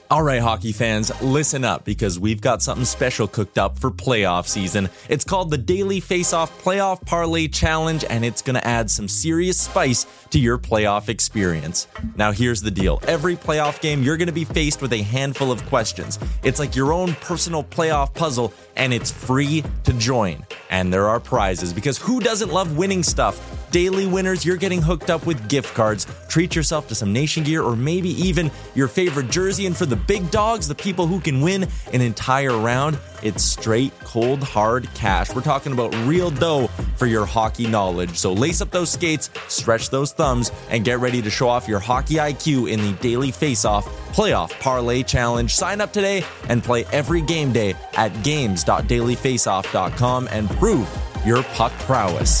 All right, hockey fans, listen up because we've got something special cooked up for playoff season. It's called the Daily Face-Off Playoff Parlay Challenge, and it's going to add some serious spice to your playoff experience. Now, here's the deal. Every playoff game, you're going to be faced with a handful of questions. It's like your own personal playoff puzzle, and it's free to join. And there are prizes, because who doesn't love winning stuff? Daily winners, you're getting hooked up with gift cards. Treat yourself to some Nation gear or maybe even your favorite jersey. And for the big dogs, the people who can win an entire round, it's straight, cold, hard cash. We're talking about real dough for your hockey knowledge. So lace up those skates, stretch those thumbs, and get ready to show off your hockey IQ in the Daily Face-Off Playoff Parlay Challenge. Sign up today and play every game day at games.dailyfaceoff.com and prove your puck prowess.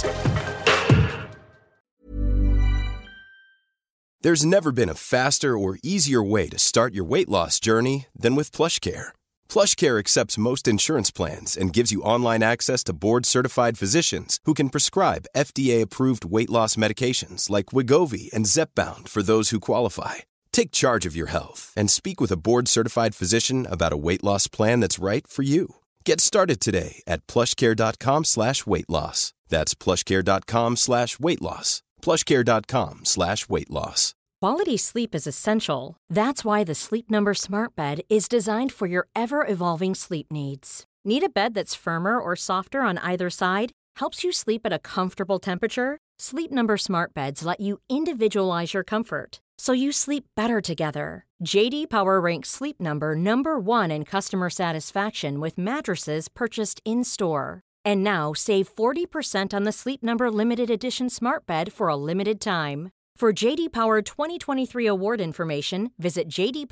There's never been a faster or easier way to start your weight loss journey than with PlushCare. PlushCare accepts most insurance plans and gives you online access to board-certified physicians who can prescribe FDA-approved weight loss medications like Wegovy and Zepbound for those who qualify. Take charge of your health and speak with a board-certified physician about a weight loss plan that's right for you. Get started today at plushcare.com/weight loss. That's plushcare.com/weight loss. plushcare.com/weight loss. Quality sleep is essential. That's why the Sleep Number Smart Bed is designed for your ever-evolving sleep needs. Need a bed that's firmer or softer on either side? Helps you sleep at a comfortable temperature? Sleep Number Smart Beds let you individualize your comfort, so you sleep better together. J.D. Power ranks Sleep Number number 1 in customer satisfaction with mattresses purchased in-store. And now, save 40% on the Sleep Number Limited Edition Smart Bed for a limited time. For J.D. Power 2023 award information, visit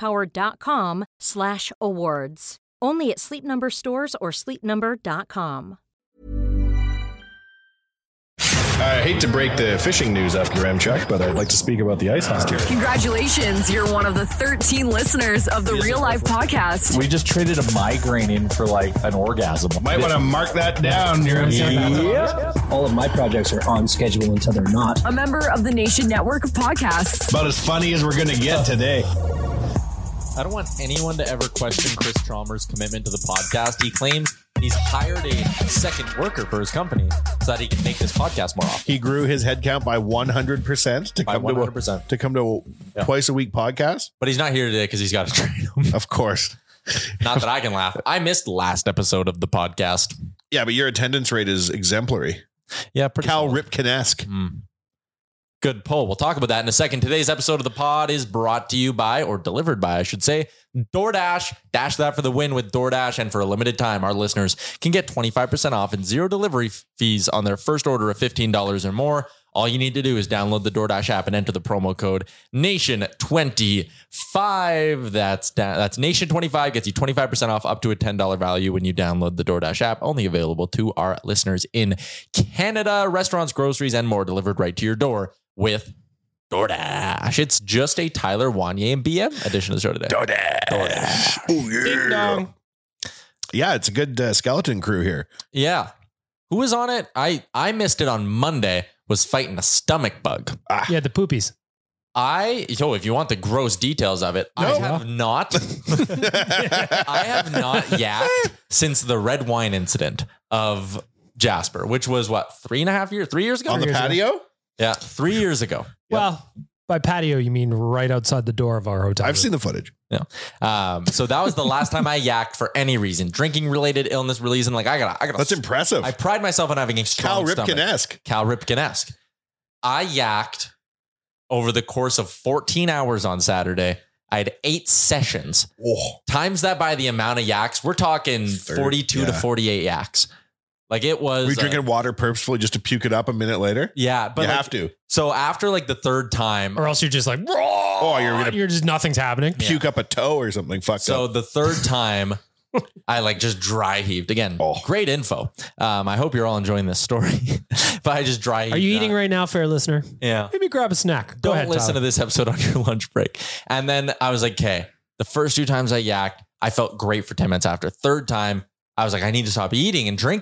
jdpower.com/awards. Only at Sleep Number stores or sleepnumber.com. I hate to break the fishing news after Ramchuk, but I'd like to speak about the ice hockey. Congratulations, you're one of the 13 listeners of the Real Life Podcast. We just traded a migraine in for like an orgasm. Might want to mark that down. Yeah. All of my projects are on schedule until they're not. A member of the Nation Network of Podcasts. About as funny as we're going to get today. I don't want anyone to ever question Chris Chalmers' commitment to the podcast. He claims he's hired a second worker for his company so that he can make this podcast more often. He grew his headcount by 100% to come 100%. To come to a twice a week podcast. But he's not here today because he's got to train him. Of course. Not that I can laugh. I missed last episode of the podcast. Yeah, but your attendance rate is exemplary. Yeah, pretty Cal Ripken-esque. Good pull. We'll talk about that in a second. Today's episode of the pod is brought to you by, or delivered by, I should say, DoorDash. Dash that for the win with DoorDash. And for a limited time, our listeners can get 25% off and zero delivery fees on their first order of $15 or more. All you need to do is download the DoorDash app and enter the promo code NATION25. That's NATION25 gets you 25% off up to a $10 value when you download the DoorDash app. Only available to our listeners in Canada. Restaurants, groceries, and more delivered right to your door with DoorDash. It's just a Tyler Wanye and BM edition of the show today. DoorDash. Oh, yeah. Ding dong. Yeah, it's a good skeleton crew here. Yeah. Who was on it? I missed it on Monday. Was fighting a stomach bug. Yeah, the poopies. If you want the gross details of it, I have not yacked since the red wine incident of Jasper, which was what, 3 years ago? On the patio? Yeah, 3 years ago. Well, by patio, you mean right outside the door of our hotel. I've seen the footage. Yeah. So that was the last time I yacked for any reason. Drinking related, illness reason. Like I gotta. That's impressive. I pride myself on having a strong stomach. Cal Ripken-esque. I yacked over the course of 14 hours on Saturday. I had 8 sessions. Oh. Times that by the amount of yaks. We're talking 42 to 48 yaks. Like it was. Were you drinking water purposefully just to puke it up a minute later? Yeah, but you have to. So after like the third time, or else you're just like, you're just nothing's happening. Puke up a toe or something. Fucked up. So the third time, I like just dry heaved again. Great info. I hope you're all enjoying this story. But I just dry heaved. Are you eating right now, fair listener? Yeah. Maybe grab a snack. Go ahead, listen Tyler. to this episode on your lunch break. And then I was like, okay, the first 2 times I yacked, I felt great for 10 minutes after. Third time, I was like, I need to stop eating and drinking.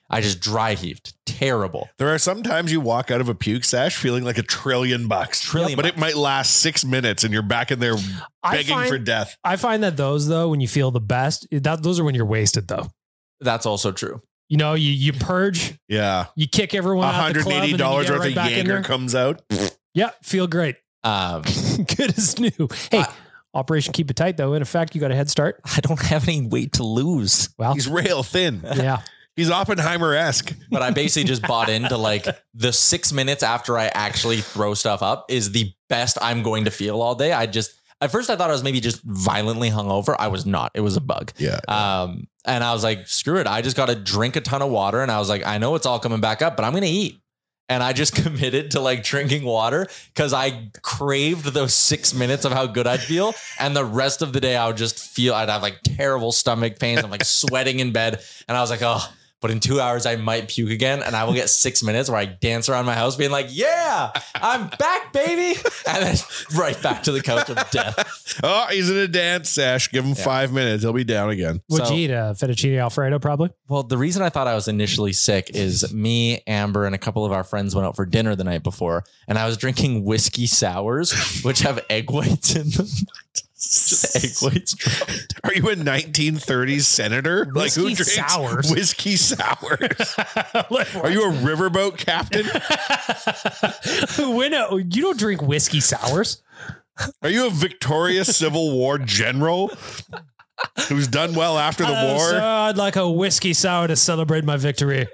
I just dry heaved. Terrible. There are some times you walk out of a puke sesh feeling like $1 trillion. But it might last 6 minutes and you're back in there begging for death. I find that those, though, when you feel the best, those are when you're wasted, though. That's also true. You know, you purge. Yeah. You kick everyone out the club. $180 worth of Jaeger comes out. Yeah. Feel great. Good as new. Hey, Operation Keep It Tight, though. In effect, you got a head start. I don't have any weight to lose. Well, he's rail thin. Yeah. He's Oppenheimer-esque. But I basically just bought into like the 6 minutes after I actually throw stuff up is the best I'm going to feel all day. At first I thought I was maybe just violently hungover. I was not. It was a bug. Yeah. And I was like, screw it. I just got to drink a ton of water. And I was like, I know it's all coming back up, but I'm going to eat. And I just committed to like drinking water because I craved those 6 minutes of how good I'd feel. And the rest of the day I would just feel, I'd have like terrible stomach pains. I'm like sweating in bed. And I was like, oh, but in 2 hours I might puke again. And I will get 6 minutes where I dance around my house being like, yeah, I'm back, baby. And then right back to the couch of death. Oh, he's in a dance sesh. Give him 5 minutes. He'll be down again. Would you eat a fettuccine Alfredo probably? Well, the reason I thought I was initially sick is me, Amber, and a couple of our friends went out for dinner the night before. And I was drinking whiskey sours, which have egg whites in them. Just egg whites dropped. Are you a 1930s senator? Whiskey like who drinks sours? Whiskey sours. Are you a riverboat captain? You don't drink whiskey sours. Are you a victorious Civil War general who's done well after the war? So I'd like a whiskey sour to celebrate my victory.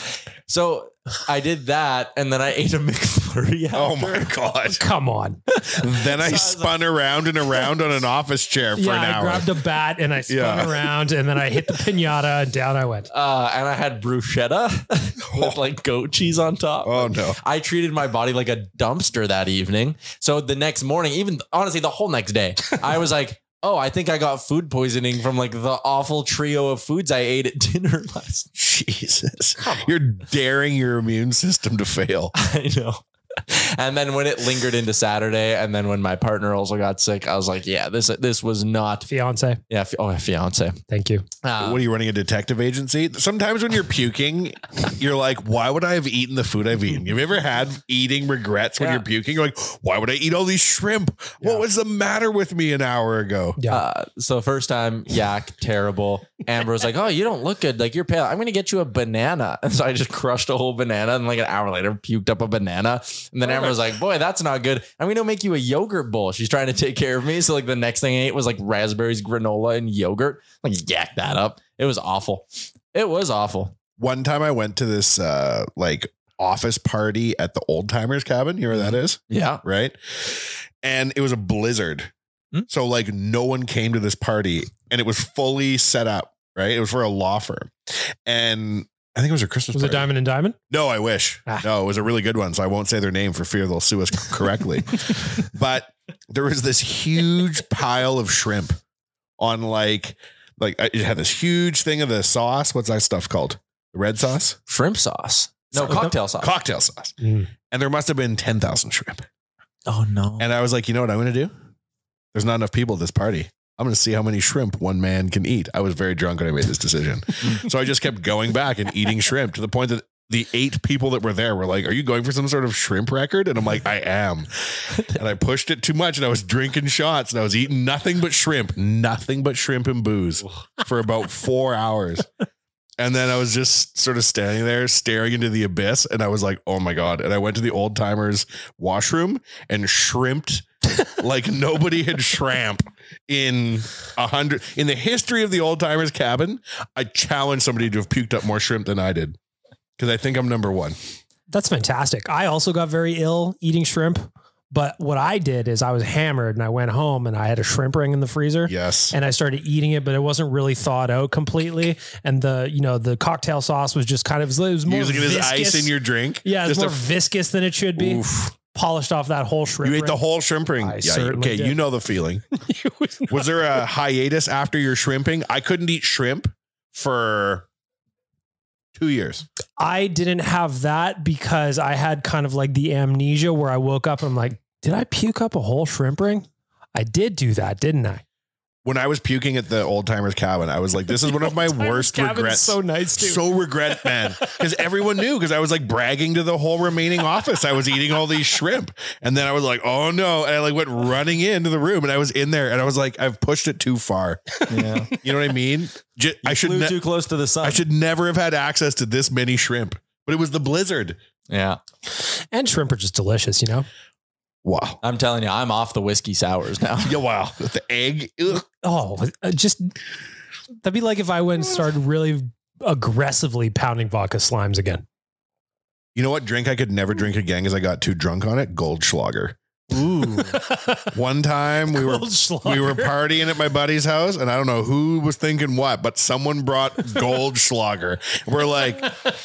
So I did that, and then I ate a McFlurry after. Oh my God. Come on. Then I spun around and around on an office chair for an hour. I grabbed a bat and I spun around, and then I hit the pinata and down I went. And I had bruschetta with like goat cheese on top. Oh no. I treated my body like a dumpster that evening. So the next morning, even honestly, the whole next day, I was like, oh, I think I got food poisoning from like the awful trio of foods I ate at dinner last night. Jesus. You're daring your immune system to fail. I know. And then when it lingered into Saturday, and then when my partner also got sick, I was like, yeah, this was not fiance. Yeah. Fiance. Thank you. What are you running, a detective agency? Sometimes when you're puking, you're like, why would I have eaten the food I've eaten? Have you ever had eating regrets when you're puking? You're like, why would I eat all these shrimp? Yeah. What was the matter with me an hour ago? Yeah. So first time, yak, terrible. Amber was like, oh, you don't look good. Like you're pale. I'm going to get you a banana. And so I just crushed a whole banana, and like an hour later puked up a banana. And then Amber was like, boy, that's not good. I'm going to make you a yogurt bowl. She's trying to take care of me. So like the next thing I ate was like raspberries, granola, and yogurt. Like yak that up. It was awful. It was awful. One time I went to this like office party at the Old Timers Cabin. You know where that is? Yeah. Right. And it was a blizzard. So like no one came to this party, and it was fully set up. Right. It was for a law firm. And I think it was a Christmas party. Was it Diamond and Diamond? No, I wish. No, it was a really good one. So I won't say their name for fear they'll sue us correctly. But there was this huge pile of shrimp on like it had this huge thing of the sauce. What's that stuff called? The red sauce? Shrimp sauce. No, cocktail sauce. Cocktail sauce. And there must have been 10,000 shrimp. Oh no. And I was like, you know what I'm going to do? There's not enough people at this party. I'm going to see how many shrimp one man can eat. I was very drunk when I made this decision. So I just kept going back and eating shrimp to the point that the 8 people that were there were like, are you going for some sort of shrimp record? And I'm like, I am. And I pushed it too much, and I was drinking shots, and I was eating nothing but shrimp and booze for about 4 hours. And then I was just sort of standing there staring into the abyss, and I was like, oh my God. And I went to the Old Timers washroom and shrimped like nobody had shrimp in the history of the Old Timers Cabin. I challenge somebody to have puked up more shrimp than I did, because I think I'm number one. That's fantastic. I also got very ill eating shrimp. But what I did is I was hammered, and I went home and I had a shrimp ring in the freezer. Yes. And I started eating it, but it wasn't really thawed out completely. And the cocktail sauce was just kind of, it was more using it viscous. as ice in your drink. Yeah, it's more viscous than it should be. Oof. Polished off that whole shrimp ring. You ate the whole shrimp ring. Okay, you know the feeling. Was there a hiatus after your shrimping? I couldn't eat shrimp for 2 years. I didn't have that because I had kind of like the amnesia where I woke up and I'm like, did I puke up a whole shrimp ring? I did do that, didn't I? When I was puking at the old timers cabin, I was like, this is one of my worst regrets. So nice, too. So regret, man. Because everyone knew, because I was like bragging to the whole remaining office. I was eating all these shrimp. And then I was like, oh no. And I like went running into the room and I was in there and I was like, I've pushed it too far. Yeah. You know what I mean? I should flew too close to the sun. I should never have had access to this many shrimp, but it was the blizzard. Yeah. And shrimp are just delicious, you know? Wow. I'm telling you, I'm off the whiskey sours now. Yeah, wow. With the egg. Ugh. Oh, just that'd be like if I went and started really aggressively pounding vodka slimes again. You know what drink I could never drink again because I got too drunk on it? Goldschlager. Ooh. One time we were Goldschlager. partying at my buddy's house and I don't know who was thinking what, but someone brought Goldschlager. We're like,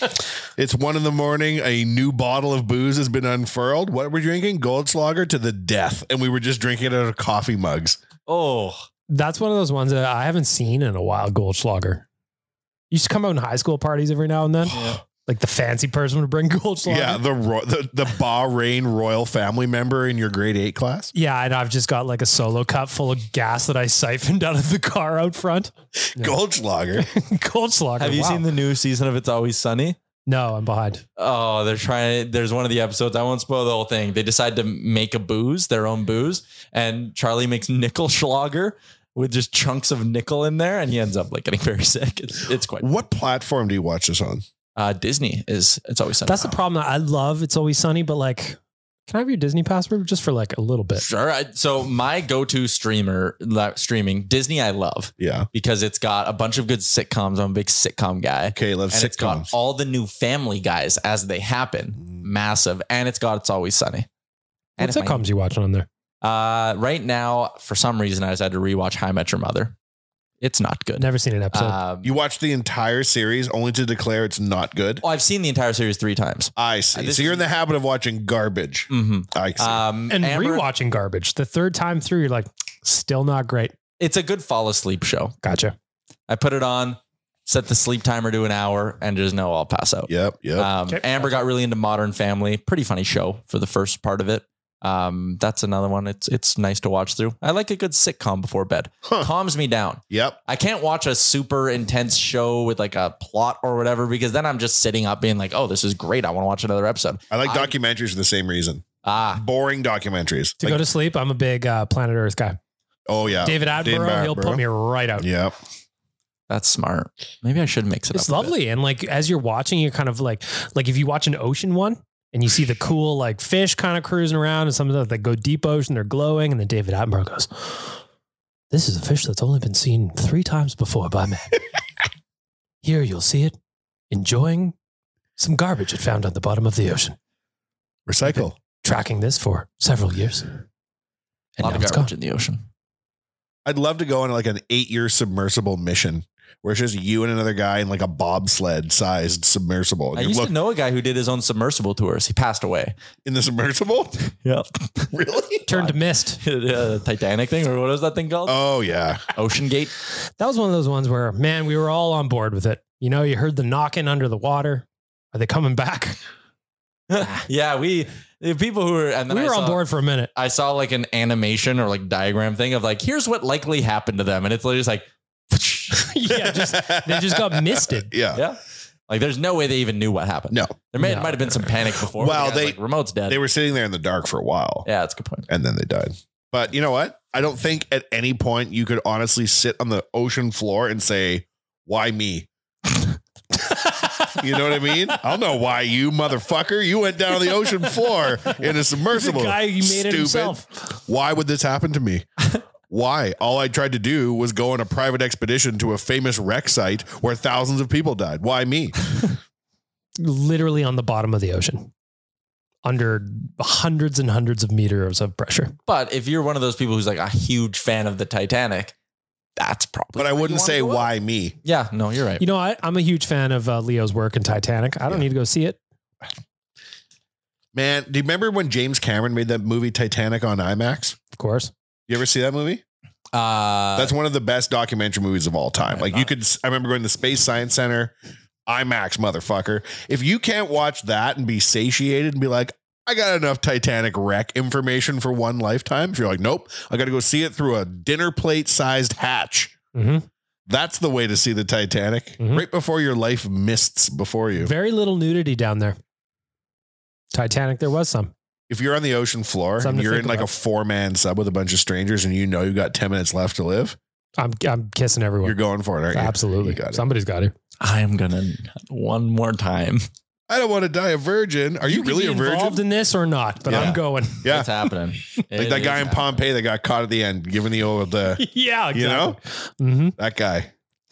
it's 1 a.m. A new bottle of booze has been unfurled. What we're drinking? Goldschlager to the death. And we were just drinking it out of coffee mugs. Oh, That's one of those ones that I haven't seen in a while, Goldschlager. Used to come out in high school parties every now and then. yeah. Like the fancy person would bring Goldschlager. Yeah, the Bahrain royal family member in your grade 8 class. Yeah, and I've just got like a solo cup full of gas that I siphoned out of the car out front. Yeah. Goldschlager. Goldschlager. Have you wow. seen the new season of It's Always Sunny? No, I'm behind. Oh, there's one of the episodes. I won't spoil the whole thing. They decide to make a booze, their own booze, and Charlie makes nickel Schlager with just chunks of nickel in there, and he ends up like getting very sick. It's quite. What platform do you watch this on? Disney is It's Always Sunny. That's the problem. I love It's Always Sunny, but like, can I have your Disney password just for like a little bit? Sure. So my go-to streaming Disney, I love. Yeah. Because it's got a bunch of good sitcoms. I'm a big sitcom guy. Okay, let's And it's got all the new Family Guys as they happen. Massive. And it's got It's Always Sunny. What sitcoms you watching on there? Right now, for some reason, I decided to rewatch How I Met Your Mother. It's not good. Never seen an episode. You watched the entire series only to declare it's not good. I've seen the entire series 3 times. I see. So you're in the habit of watching garbage. Mm-hmm. I see. And Amber, rewatching garbage. The third time through, you're like, still not great. it's a good fall asleep show. Gotcha. I put it on, set the sleep timer to an hour, and just know I'll pass out. Yep. Okay. Amber got really into Modern Family. Pretty funny show for the first part of it. That's another one. It's nice to watch through. I like a good sitcom before bed. Calms me down. Yep. I can't watch a super intense show with like a plot or whatever, because then I'm just sitting up being like, oh, this is great. I want to watch another episode. I like documentaries for the same reason. Boring documentaries. To go to sleep, I'm a big Planet Earth guy. Oh, yeah. David Attenborough, he'll put me right out. Yep. That's smart. Maybe I should mix it up. It's lovely. And like, as you're watching, you're kind of like if you watch an ocean one and you see the cool, like fish kind of cruising around and some of them that go deep ocean, they're glowing. And then David Attenborough goes, this is a fish that's only been seen 3 times before by man. Here you'll see it enjoying some garbage it found at the bottom of the ocean. Recycle. Tracking this for several years. A And lot now of it's garbage gone. in the ocean. I'd love to go on like an 8-year submersible mission where it's just you and another guy in like a bobsled sized submersible. And I you used look to know a guy who did his own submersible tours. He passed away. in the submersible. Yep. Really? Turned to mist. Titanic thing, or what was that thing called? Oh, yeah. Ocean Gate. That was one of those ones where, man, we were all on board with it. You know, you heard the knocking under the water. Are they coming back? Yeah, the people who were, and then We were on board for a minute. I saw like an animation or like diagram thing of like, here's what likely happened to them. And it's literally just like, Yeah, they just got misted. Yeah. yeah. Like there's no way they even knew what happened. No. There might have been some panic before. Well, but the guy's like, remote's dead. They were sitting there in the dark for a while. Yeah, that's a good point. And then they died. But you know what? I don't think at any point you could honestly sit on the ocean floor and say, why me? You know what I mean? I don't know why you motherfucker. You went down on the ocean floor in a submersible. The guy, he made it Stupid. himself. Why would this happen to me? Why? All I tried to do was go on a private expedition to a famous wreck site where thousands of people died. Why me? Literally on the bottom of the ocean. Under hundreds and hundreds of meters of pressure. But if you're one of those people who's like a huge fan of the Titanic, that's probably. But I why you wouldn't wanna say go out. why me. Yeah, no, you're right. You know, I'm a huge fan of Leo's work in Titanic. I don't need to go see it. Man, do you remember when James Cameron made that movie Titanic on IMAX? Of course. You ever see that movie? That's one of the best documentary movies of all time. Like you could, I remember going to the Space Science Center, IMAX, motherfucker. If you can't watch that and be satiated and be like, I got enough Titanic wreck information for one lifetime. If you're like, nope, I got to go see it through a dinner plate sized hatch. Mm-hmm. That's the way to see the Titanic. Right before your life mists before you. Very little nudity down there. Titanic, there was some. If you're on the ocean floor and you're in like a 4-man sub with a bunch of strangers and you know you got 10 minutes left to live, I'm kissing everyone. You're going for it, aren't you? Absolutely. Somebody's got to. I'm going to one more time. I don't want to die a virgin. Are you really a virgin? Involved in this or not? But I'm going. Yeah, it's happening. Like that guy in Pompeii that got caught at the end, giving the old, yeah, exactly. You know, that guy.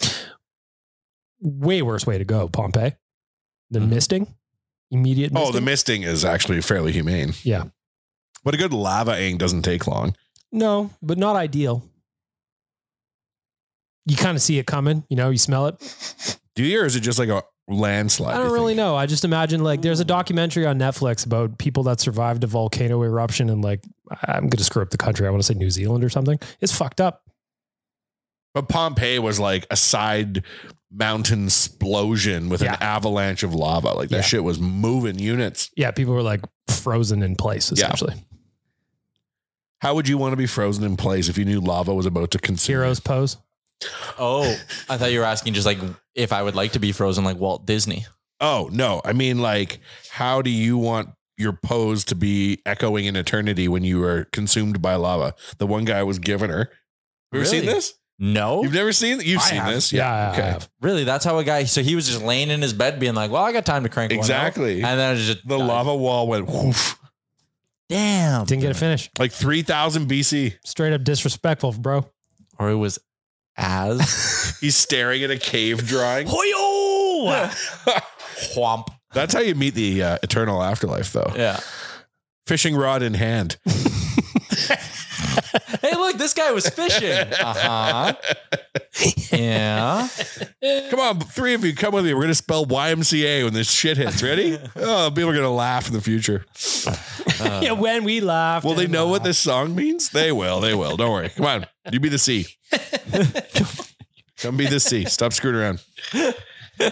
Way worse way to go, Pompeii. The misting, immediate. Misting. Oh, the misting is actually fairly humane. Yeah, but a good lava-ing doesn't take long. No, but not ideal. You kind of see it coming. You know, you smell it. Do you, or is it just like a landslide? I don't really know. I just imagine like there's a documentary on Netflix about people that survived a volcano eruption in like, I'm going to screw up the country. I want to say New Zealand or something. It's fucked up. But Pompeii was like a side mountain explosion with an avalanche of lava. Like that shit was moving units. Yeah. People were like frozen in place essentially. Yeah. How would you want to be frozen in place if you knew lava was about to consume? Hero's pose. Oh, I thought you were asking just like if I would like to be frozen like Walt Disney. Oh, no. I mean, like, how do you want your pose to be echoing in eternity when you are consumed by lava? The one guy was giving her. Have you ever seen this? No. You've never seen it? You've seen this? Yeah. Okay. I have. Really? That's how a guy, so he was just laying in his bed being like, well, I got time to crank exactly. one out. And then it just the lava wall went whoosh. Damn. Didn't get a finish. Like 3000 BC. Straight up disrespectful, bro. Or it was as he's staring at a cave drawing. Hoyo! Whomp. That's how you meet the eternal afterlife, though. Yeah. Fishing rod in hand. Hey, look, this guy was fishing. Yeah. Come on, 3 of you, come with me. We're going to spell YMCA when this shit hits. Ready? Oh, people are going to laugh in the future. Yeah, when we laugh. Will they know what this song means? They will. They will. Don't worry. Come on. You be the C. Come be the C. Stop screwing around. All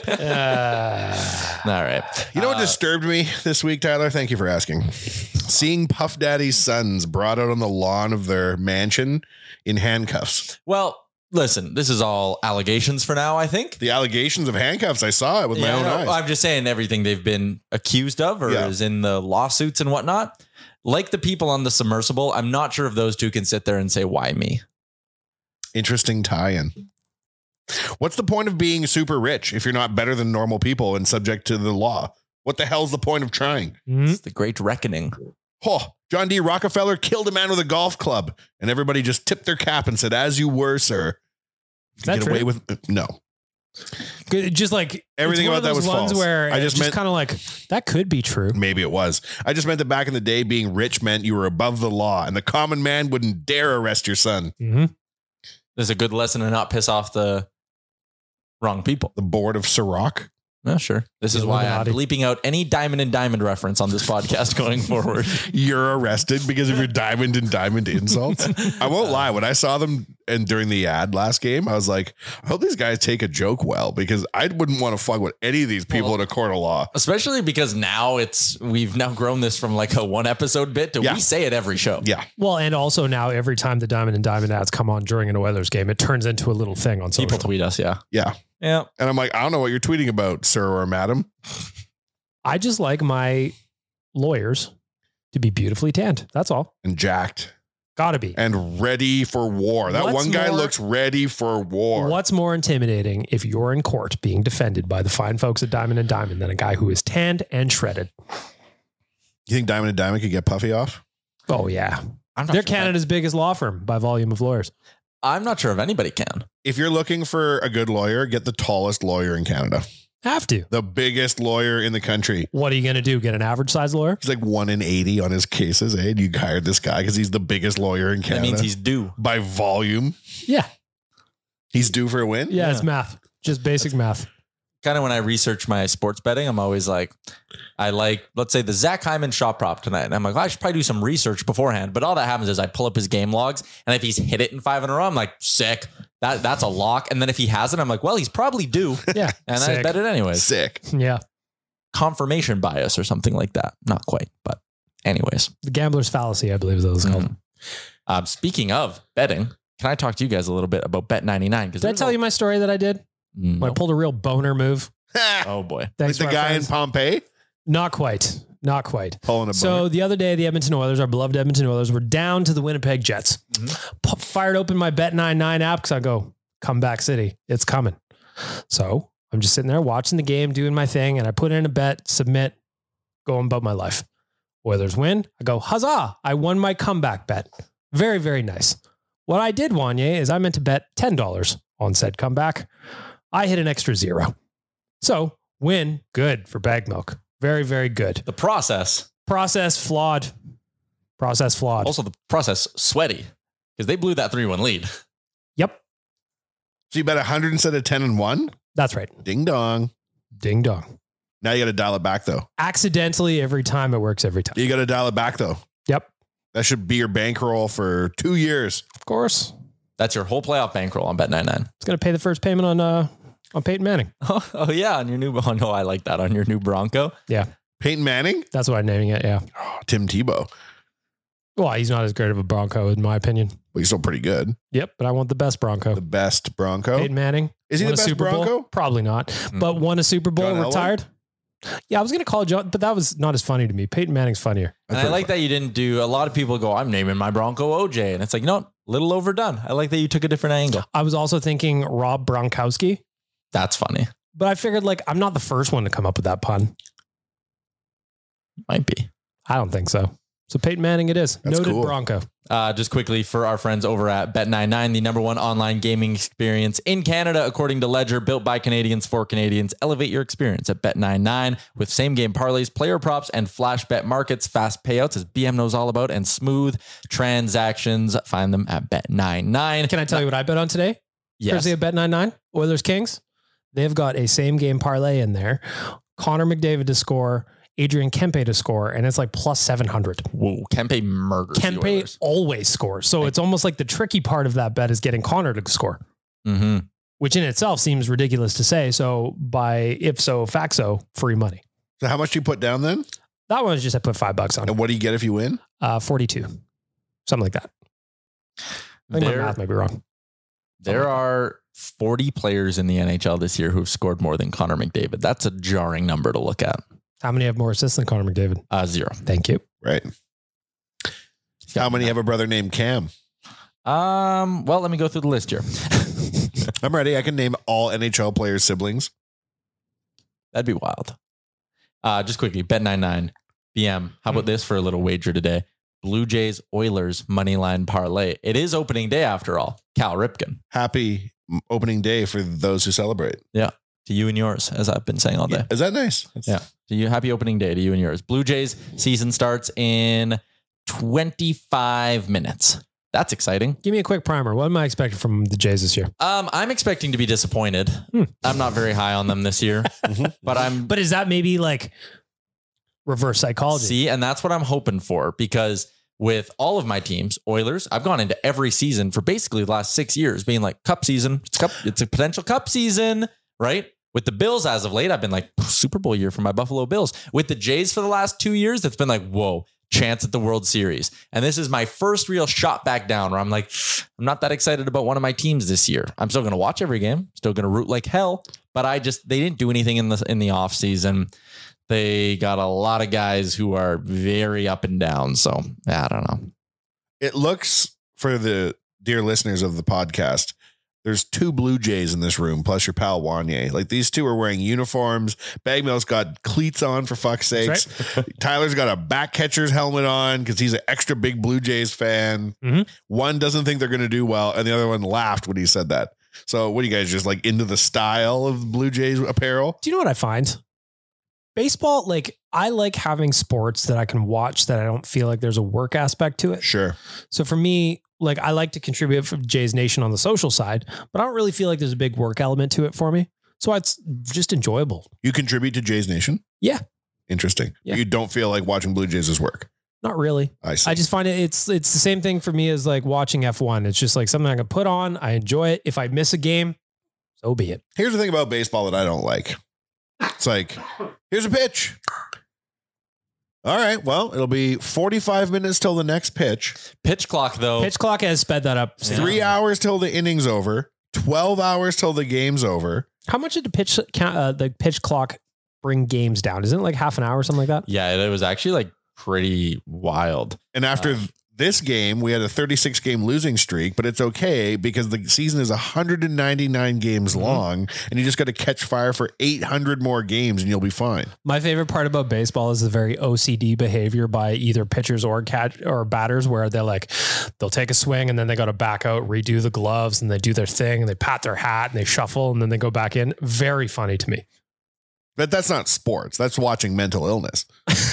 right. You know what disturbed me this week, Tyler? Thank you for asking. Seeing Puff Daddy's sons brought out on the lawn of their mansion in handcuffs. Well, listen, this is all allegations for now, I think. The allegations of handcuffs, I saw it with my own eyes. I'm just saying everything they've been accused of or is in the lawsuits and whatnot. Like the people on the submersible, I'm not sure if those two can sit there and say, why me? Interesting tie-in. What's the point of being super rich if you're not better than normal people and subject to the law? What the hell's the point of trying? It's the great reckoning. Oh, John D. Rockefeller killed a man with a golf club, and everybody just tipped their cap and said, "As you were, sir." That's get away with no. Just like everything about that was false. Where I just meant kind of like that could be true. Maybe it was. I just meant that back in the day, being rich meant you were above the law, and the common man wouldn't dare arrest your son. Mm-hmm. There's a good lesson to not piss off the wrong people. The board of Ciroc. Yeah, sure. This is why I'm bleeping out any Diamond and Diamond reference on this podcast going forward. You're arrested because of your Diamond and Diamond insults. I won't lie. When I saw them and during the ad last game, I was like, I hope these guys take a joke well, because I wouldn't want to fuck with any of these people in a court of law. Especially because now we've now grown this from like a 1 episode bit to we say it every show. Yeah. Well, and also now every time the Diamond and Diamond ads come on during an Oilers game, it turns into a little thing on social. People tweet us. Yeah. Yeah. Yeah. And I'm like, I don't know what you're tweeting about, sir or madam. I just like my lawyers to be beautifully tanned. That's all. And jacked. Gotta be. And ready for war. That one guy looks ready for war. What's more intimidating if you're in court being defended by the fine folks at Diamond and Diamond than a guy who is tanned and shredded? You think Diamond and Diamond could get Puffy off? Oh, yeah. They're Canada's biggest law firm by volume of lawyers. I'm not sure if anybody can. If you're looking for a good lawyer, get the tallest lawyer in Canada. Have to. The biggest lawyer in the country. What are you going to do? Get an average size lawyer? He's like 1 in 80 on his cases. And you hired this guy because he's the biggest lawyer in Canada. That means he's due. By volume. Yeah. He's due for a win? Yeah, it's math. Just basic math. Kind of when I research my sports betting, I'm always like, let's say the Zach Hyman shot prop tonight. And I'm like, I should probably do some research beforehand. But all that happens is I pull up his game logs. And if he's hit it in 5 in a row, I'm like, sick. That's a lock. And then if he hasn't, I'm like, well, he's probably due. Yeah. And sick. I bet it anyways. Sick. Yeah. Confirmation bias or something like that. Not quite, but Anyways. The gambler's fallacy, I believe is what it's called. Speaking of betting, can I talk to you guys a little bit about Bet99? Did I tell you my story that I did? No. When I pulled a real boner move. Oh boy. Thanks, Like the my guy friends. in Pompeii Not quite. Not quite. pulling a So boner. the other day, the Edmonton Oilers, our beloved Edmonton Oilers, were down to the Winnipeg Jets. Fired open my Bet99 app because I go, comeback city. It's coming. So I'm just sitting there watching the game, doing my thing, and I put in a bet, submit, going about my life. Oilers win. I go, huzzah. I won my comeback bet. Very, very nice. What I did, Wanye, is I meant to bet $10 on said comeback. I hit an extra $0. So win, good for bag milk. Very, very good. The process. Process flawed. Process flawed. Also the process sweaty because they blew that 3-1 lead. Yep. So you bet 100 instead of 10 and 1? That's right. Ding dong. Ding dong. Now you got to dial it back though. Accidentally every time. It works every time. You got to dial it back though. Yep. That should be your bankroll for 2 years. Of course. That's your whole playoff bankroll on Bet99. It's going to pay the first payment on Peyton Manning. Oh yeah, on your new. Oh no, I like that on your new Bronco. Yeah. Peyton Manning? That's what I'm naming it. Yeah. Oh, Tim Tebow. Well, he's not as great of a Bronco in my opinion. Well, he's still pretty good. Yep. But I want the best Bronco. The best Bronco. Peyton Manning. Is he Won the a best Super Bowl? Bronco? Probably not. But won a Super Bowl, John Elway? retired. Yeah, I was going to call John, but that was not as funny to me. Peyton Manning's funnier. And I like that you didn't do. A lot of people go, "I'm naming my Bronco OJ," and it's like, you know what? Little overdone. I like that you took a different angle. I was also thinking Rob Gronkowski, That's funny. but I figured like I'm not the first one to come up with that pun. Might be. I don't think so. So Peyton Manning it is. That's Noted cool. Bronco. Just quickly for our friends over at Bet99, the #1 online gaming experience in Canada, according to Ledger, built by Canadians for Canadians. Elevate your experience at Bet99 with same game parlays, player props, and flash bet markets. Fast payouts, as BM knows all about, and smooth transactions. Find them at Bet99. Can I tell you what I bet on today? Yes. Thursday at Bet99, Oilers Kings. They've got a same game parlay in there. Connor McDavid to score, Adrian Kempe to score, and it's like plus 700. Whoa, Kempe murders the Kempe Oilers. always scores. So it's almost like the tricky part of that bet is getting Connor to score, Mm-hmm. which in itself seems ridiculous to say. So by ipso facto, free money. So how much do you put down then? That one is just I put $5 on And what do you get if you win? 42, something like that. I think my math might be wrong. There are 40 players in the NHL this year who've scored more than Connor McDavid. That's a jarring number to look at. How many have more assists than Connor McDavid? 0. Thank you. Right. How many have a brother named Cam? Well, let me go through the list here. I'm ready. I can name all NHL players' siblings. That'd be wild. Just quickly, Bet99, BM. How about this for a little wager today? Blue Jays Oilers moneyline parlay. It is opening day after all. Cal Ripken. Happy opening day for those who celebrate. Yeah. To you and yours, as I've been saying all day. Is that nice? Yeah. To you, happy opening day to you and yours. Blue Jays season starts in 25 minutes. That's exciting. Give me a quick primer. What am I expecting from the Jays this year? I'm expecting to be disappointed. I'm not very high on them this year, but is that maybe like reverse psychology? See, and that's what I'm hoping for, because with all of my teams, Oilers, I've gone into every season for basically the last 6 years being like cup season. It's a potential cup season, right? With the Bills as of late, I've been like Super Bowl year for my Buffalo Bills. With the Jays for the last 2 years, it's been like, whoa, chance at the World Series. And this is my first real shot back down where I'm like, I'm not that excited about one of my teams this year. I'm still going to watch every game, still going to root like hell, but they didn't do anything in the off season. They got a lot of guys who are very up and down. So I don't know. It looks, for the dear listeners of the podcast, there's 2 Blue Jays in this room, plus your pal Wanye. Like, these two are wearing uniforms. Bagmel's got cleats on, for fuck's sakes. Right. Tyler's got a back catcher's helmet on because he's an extra big Blue Jays fan. Mhm. One doesn't think they're going to do well, and the other one laughed when he said that. So what are you guys, just like into the style of Blue Jays apparel? Do you know what I find? Baseball, like I like having sports that I can watch that I don't feel like there's a work aspect to it. Sure. So for me, like I like to contribute for Jays Nation on the social side, but I don't really feel like there's a big work element to it for me. So it's just enjoyable. You contribute to Jays Nation? Yeah. Interesting. Yeah. You don't feel like watching Blue Jays is work? Not really. I see. I just find it's the same thing for me as like watching F1. It's just like something I can put on. I enjoy it. If I miss a game, so be it. Here's the thing about baseball that I don't like. It's like, here's a pitch. All right. Well, it'll be 45 minutes till the next pitch. Pitch clock, though. Pitch clock has sped that up. 3 hours till the inning's over. 12 hours till the game's over. How much did the pitch clock bring games down? Isn't it like half an hour or something like that? Yeah, it was actually like pretty wild. And after this game, we had a 36 game losing streak, but it's okay because the season is 199 games long and you just got to catch fire for 800 more games and you'll be fine. My favorite part about baseball is the very OCD behavior by either pitchers or batters where they'll take a swing and then they got to back out, redo the gloves, and they do their thing and they pat their hat and they shuffle and then they go back in. Very funny to me. But that's not sports. That's watching mental illness.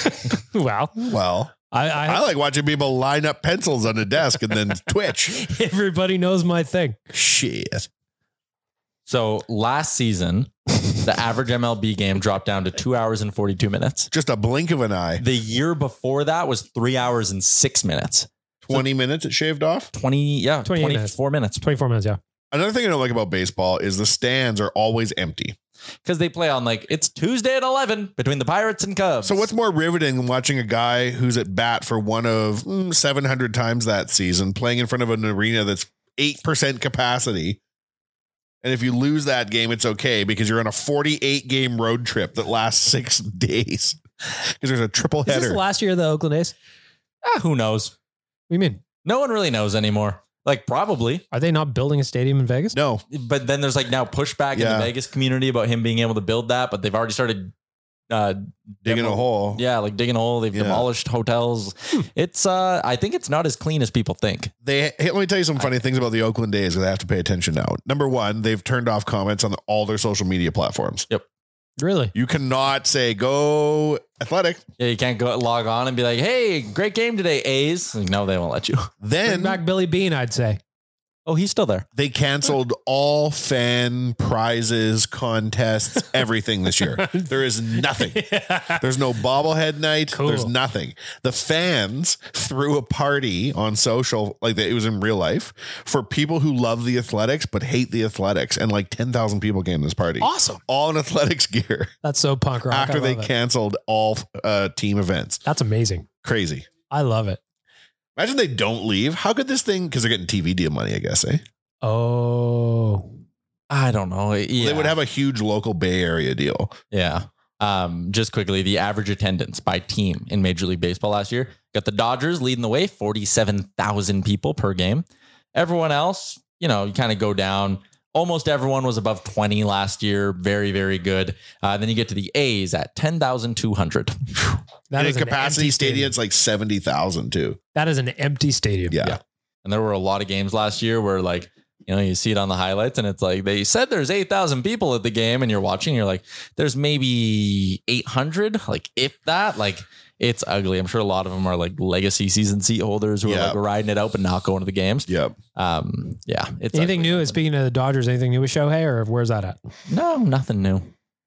Well, I like watching people line up pencils on a desk and then twitch. Everybody knows my thing. Shit. So last season, the average MLB game dropped down to 2 hours and 42 minutes. Just a blink of an eye. The year before that was 3 hours and 6 minutes. 20 minutes it shaved off? 24 minutes. 24 minutes, yeah. Another thing I don't like about baseball is the stands are always empty. Because they play on it's Tuesday at 11 between the Pirates and Cubs. So what's more riveting than watching a guy who's at bat for one of 700 times that season playing in front of an arena that's 8% capacity? And if you lose that game, it's okay because you're on a 48 game road trip that lasts 6 days because there's a triple header. Is this the last year of the Oakland A's? Who knows? What do you mean? No one really knows anymore. Probably. Are they not building a stadium in Vegas? No. But then there's now pushback in the Vegas community about him being able to build that, but they've already started digging a hole. Yeah, digging a hole. They've demolished hotels. It's I think it's not as clean as people think. Let me tell you some funny things about the Oakland A's that I have to pay attention now. Number one, they've turned off comments on all their social media platforms. Yep. Really? You cannot say go Athletic. Yeah, you can't go log on and be like, hey, great game today, A's. No, they won't let you. Then bring back Billy Bean, I'd say. Oh, he's still there. They canceled all fan prizes, contests, everything this year. There is nothing. There's no bobblehead night. Cool. There's nothing. The fans threw a party on social, it was in real life, for people who love the Athletics but hate the Athletics. And 10,000 people came to this party. Awesome. All in Athletics gear. That's so punk rock. After they canceled all team events. That's amazing. Crazy. I love it. Imagine they don't leave. How could this thing, because they're getting TV deal money, I guess, eh? Oh. I don't know. Yeah. They would have a huge local Bay Area deal. Yeah. Just quickly, the average attendance by team in Major League Baseball last year, got the Dodgers leading the way, 47,000 people per game. Everyone else, you kind of go down. Almost everyone was above 20 last year. Very, very good. Then you get to the A's at 10,200. That is a capacity stadium. It's 70,000 too. That is an empty stadium. Yeah. And there were a lot of games last year where you see it on the highlights and it's they said there's 8,000 people at the game and you're watching, you're like, there's maybe 800, if that, it's ugly. I'm sure a lot of them are legacy season seat holders who are riding it out but not going to the games. Yep. It's anything ugly. new? Speaking of the Dodgers, anything new with Shohei, or where's that at? No, nothing new.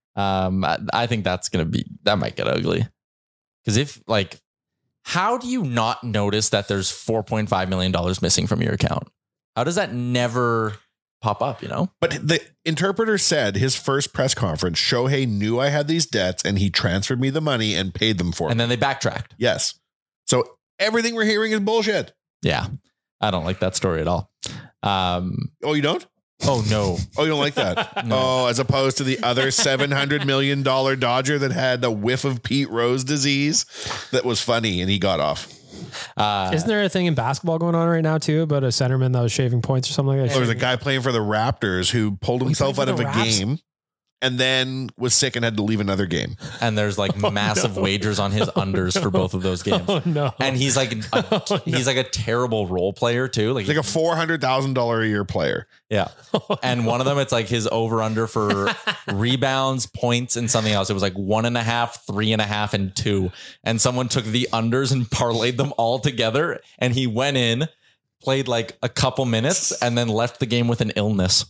I think that might get ugly. Because how do you not notice that there's $4.5 million missing from your account? How does that never pop up, But the interpreter said his first press conference, Shohei knew I had these debts and he transferred me the money and paid them for me. And then they backtracked. Yes. So everything we're hearing is bullshit. Yeah. I don't like that story at all. Oh, you don't? Oh, no. Oh, you don't like that? No. Oh, as opposed to the other $700 million Dodger that had a whiff of Pete Rose disease that was funny and he got off. Isn't there a thing in basketball going on right now too about a centerman that was shaving points or something like that? There was a guy playing for the Raptors who pulled himself out of a game and then was sick and had to leave another game. And there's massive wagers on his unders for both of those games. Oh no. And he's he's a terrible role player too. He's a $400,000 a year player. Yeah. And one of them, it's his over under for rebounds, points, and something else. It was 1.5, 3.5, and 2. And someone took the unders and parlayed them all together. And he went in, played a couple minutes, and then left the game with an illness.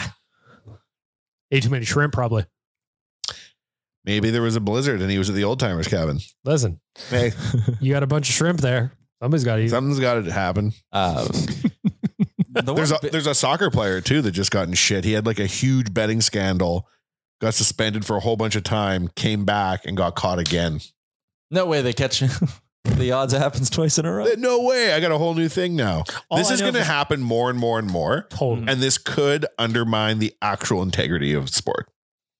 Ate too many shrimp, probably. Maybe there was a blizzard and he was at the old timers cabin. Listen, Hey, you got a bunch of shrimp there. Somebody's got to eat. something's got to happen. There's a soccer player too that just got in shit. He had a huge betting scandal, got suspended for a whole bunch of time, came back and got caught again. No way they catch the odds it happens twice in a row. No way. I got a whole new thing now. This is going to happen more and more and more. Totally. And this could undermine the actual integrity of sport.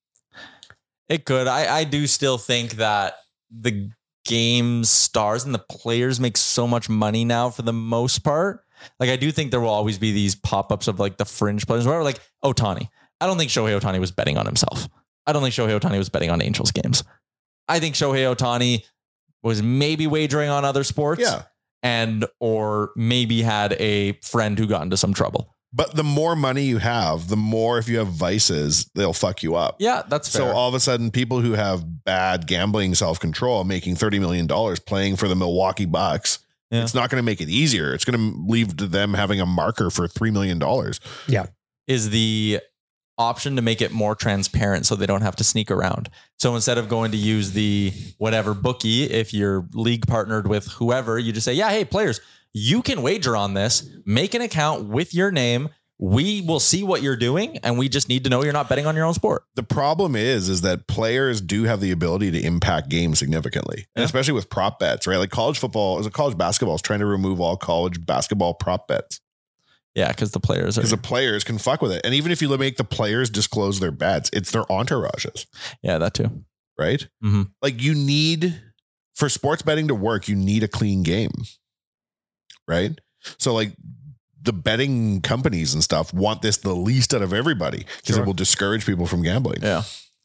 It could. I do still think that the game stars and the players make so much money now for the most part. Like, I do think there will always be these pop-ups of like the fringe players, whatever, like Ohtani. I don't think Shohei Ohtani was betting on himself. I don't think Shohei Ohtani was betting on Angels games. I think Shohei Ohtani was maybe wagering on other sports. Yeah. And or maybe had a friend who got into some trouble. But the more money you have, the more, if you have vices, they'll fuck you up. Yeah, that's fair. So all of a sudden, people who have bad gambling self-control, making $30 million playing for the Milwaukee Bucks, it's not going to make it easier. It's going to leave to them having a marker for $3 million. Yeah. Is the option to make it more transparent so they don't have to sneak around. So instead of going to use the whatever bookie, if you're league partnered with whoever, you just say, yeah, hey, players, you can wager on this, make an account with your name. We will see what you're doing, and we just need to know you're not betting on your own sport. The problem is that players do have the ability to impact games significantly, and especially with prop bets, right? Like college basketball is trying to remove all college basketball prop bets. Yeah, because the players can fuck with it. And even if you make the players disclose their bets, it's their entourages. Yeah, that too. Right? Mm-hmm. Like, for sports betting to work, you need a clean game. Right? So like the betting companies and stuff want this the least out of everybody because it will discourage people from gambling. Yeah.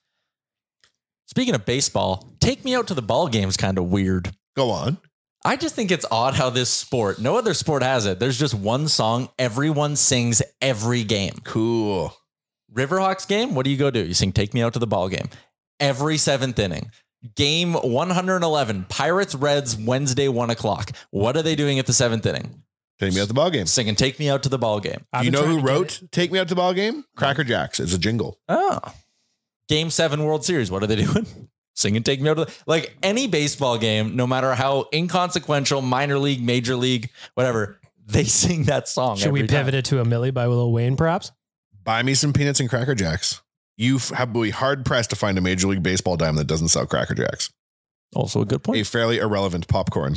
Speaking of baseball, Take Me Out to the Ball game is kind of weird. Go on. I just think it's odd how this sport, no other sport has it. There's just one song everyone sings every game. Cool. Riverhawks game, what do you go do? You sing Take Me Out to the Ball game. Every seventh inning. Game 111, Pirates Reds, Wednesday, 1:00. What are they doing at the seventh inning? Take Me Out to the Ball game. Singing Take Me Out to the Ball game. Do you know who wrote Take Me Out to the Ball game? Cracker Jacks. It's a jingle. Oh. Game 7 World Series, what are they doing? Singing Take Me Out to the... Like any baseball game, no matter how inconsequential, minor league, major league, whatever, they sing that song. Should we pivot it to a Millie by Lil Wayne, perhaps? Buy me some peanuts and Cracker Jacks. You have be hard pressed to find a Major League Baseball dime that doesn't sell Cracker Jacks. Also a good point. A fairly irrelevant popcorn.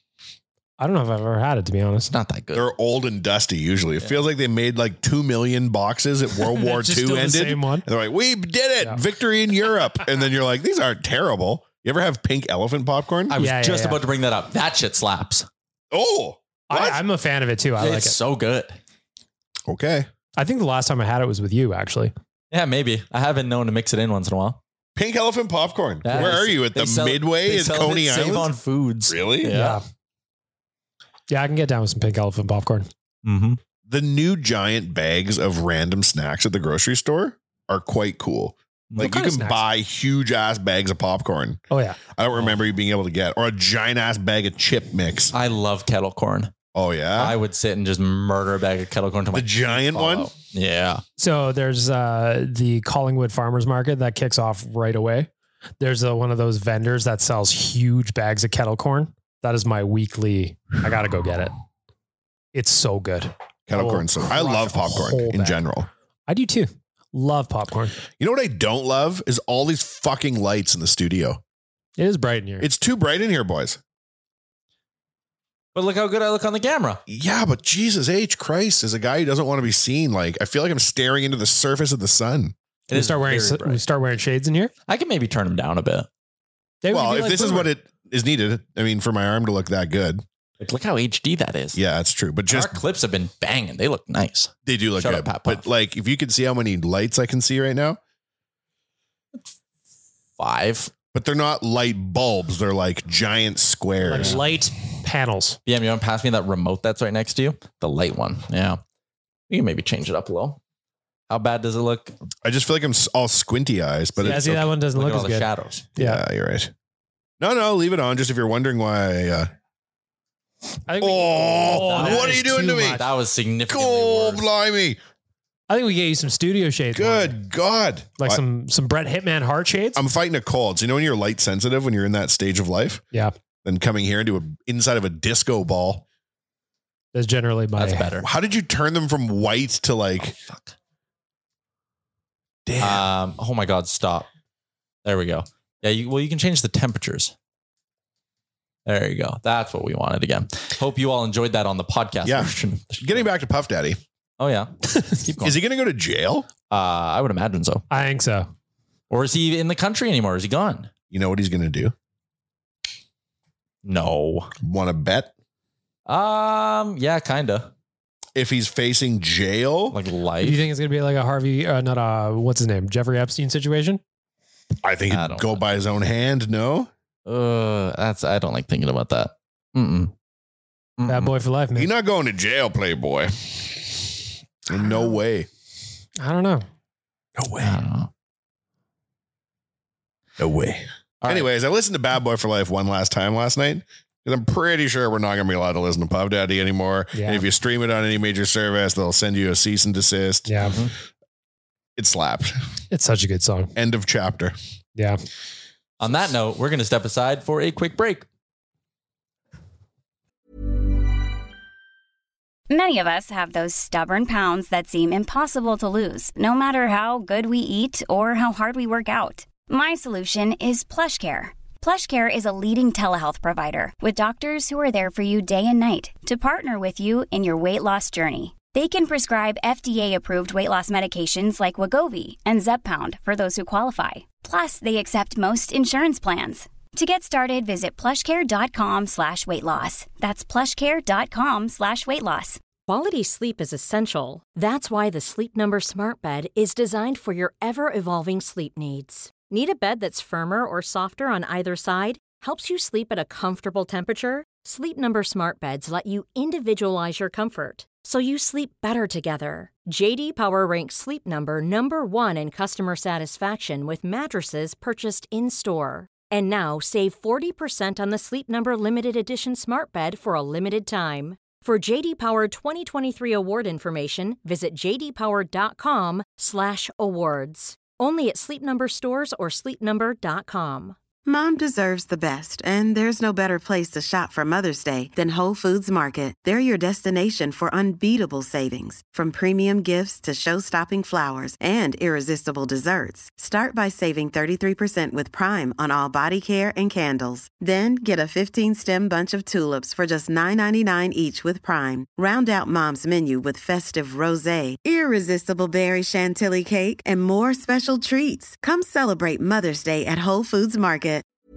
I don't know if I've ever had it, to be honest. Not that good. They're old and dusty usually. It feels like they made like 2 million boxes at World War II ended. Same one. And they're like, we did it. Yeah. Victory in Europe. And then you're like, these aren't terrible. You ever have pink elephant popcorn? I was just about to bring that up. That shit slaps. Oh, I'm a fan of it too. I like it. It's so good. Okay. I think the last time I had it was with you, actually. Yeah, maybe. I haven't known to mix it in once in a while. Pink elephant popcorn. Yeah, where are you? At the Midway at Coney Island? Save on Foods. Really? Yeah. Yeah, I can get down with some pink elephant popcorn. Mm-hmm. The new giant bags of random snacks at the grocery store are quite cool. Like you can buy huge ass bags of popcorn. Oh yeah. I don't remember you being able to get, or a giant ass bag of chip mix. I love kettle corn. Oh yeah. I would sit and just murder a bag of kettle corn. The giant one? Yeah. So there's the Collingwood Farmers Market that kicks off right away. There's one of those vendors that sells huge bags of kettle corn. That is my weekly. I got to go get it. It's so good. Kettle corn. So I love popcorn in general. I do too. Love popcorn. You know what I don't love is all these fucking lights in the studio. It is bright in here. It's too bright in here, boys. But look how good I look on the camera. Yeah, but Jesus H. Christ, as a guy who doesn't want to be seen, like I feel like I'm staring into the surface of the sun. Can we start wearing shades in here? I can maybe turn them down a bit. Well, if this is what it is needed, I mean, for my arm to look that good. Like, look how HD that is. Yeah, that's true. But just our clips have been banging. They look nice. They do look good. But like, if you could see how many lights I can see right now, 5. But they're not light bulbs. They're like giant squares. Like light panels. Yeah, you want to pass me that remote that's right next to you? The light one. Yeah. You can maybe change it up a little. How bad does it look? I just feel like I'm all squinty eyes. But yeah, see, that one doesn't look as good. The shadows. Yeah, you're right. No, leave it on. Just if you're wondering why. What are you doing to me? That was significantly worse. worse. Blimey. I think we get you some studio shades. Good God. Like some Brett Hitman heart shades. I'm fighting a cold. So you know when you're light sensitive when you're in that stage of life? Yeah. Then coming here into inside of a disco ball. That's generally That's better. How did you turn them from white to like... Oh, fuck. Damn. Oh my God, stop. There we go. Yeah, you can change the temperatures. There you go. That's what we wanted again. Hope you all enjoyed that on the podcast Yeah. version. Getting back to Puff Daddy. Oh, yeah. Keep going. Is he going to go to jail? I would imagine so. I think so. Or is he in the country anymore? Is he gone? You know what he's going to do? No. Want to bet? Yeah, kind of. If he's facing jail, Like Do life. you think it's going to be like a Harvey, what's his name? Jeffrey Epstein situation? I think I he'd don't go know. by his own hand. No, I don't like thinking about that. Bad boy for life, man. he's not going to jail, Playboy. No way. I don't know. No way. I don't know. No way. All right. Anyways, I listened to Bad Boy for Life one last time last night because I'm pretty sure we're not going to be allowed to listen to Puff Daddy anymore. Yeah. And if you stream it on any major service, they'll send you a cease and desist. Yeah. It slapped. It's such a good song. End of chapter. Yeah. On that note, we're going to step aside for a quick break. Many of us have those stubborn pounds that seem impossible to lose, no matter how good we eat or how hard we work out. My solution is PlushCare. PlushCare is a leading telehealth provider with doctors who are there for you day and night to partner with you in your weight loss journey. They can prescribe FDA-approved weight loss medications like Wegovy and Zepbound for those who qualify. Plus, they accept most insurance plans. To get started, visit plushcare.com/weightloss. That's plushcare.com/weightloss. Quality sleep is essential. That's why the Sleep Number Smart Bed is designed for your ever-evolving sleep needs. Need a bed that's firmer or softer on either side? Helps you sleep at a comfortable temperature? Sleep Number Smart Beds let you individualize your comfort, so you sleep better together. JD Power ranks Sleep Number number 1 in customer satisfaction with mattresses purchased in-store. And now save 40% on the Sleep Number Limited Edition Smart Bed for a limited time. For JD Power 2023 award information, visit jdpower.com/awards. Only at Sleep Number stores or sleepnumber.com. Mom deserves the best, and there's no better place to shop for Mother's Day than Whole Foods Market. They're your destination for unbeatable savings, from premium gifts to show-stopping flowers and irresistible desserts. Start by saving 33% with Prime on all body care and candles. Then get a 15-stem bunch of tulips for just $9.99 each with Prime. Round out Mom's menu with festive rosé, irresistible berry chantilly cake, and more special treats. Come celebrate Mother's Day at Whole Foods Market.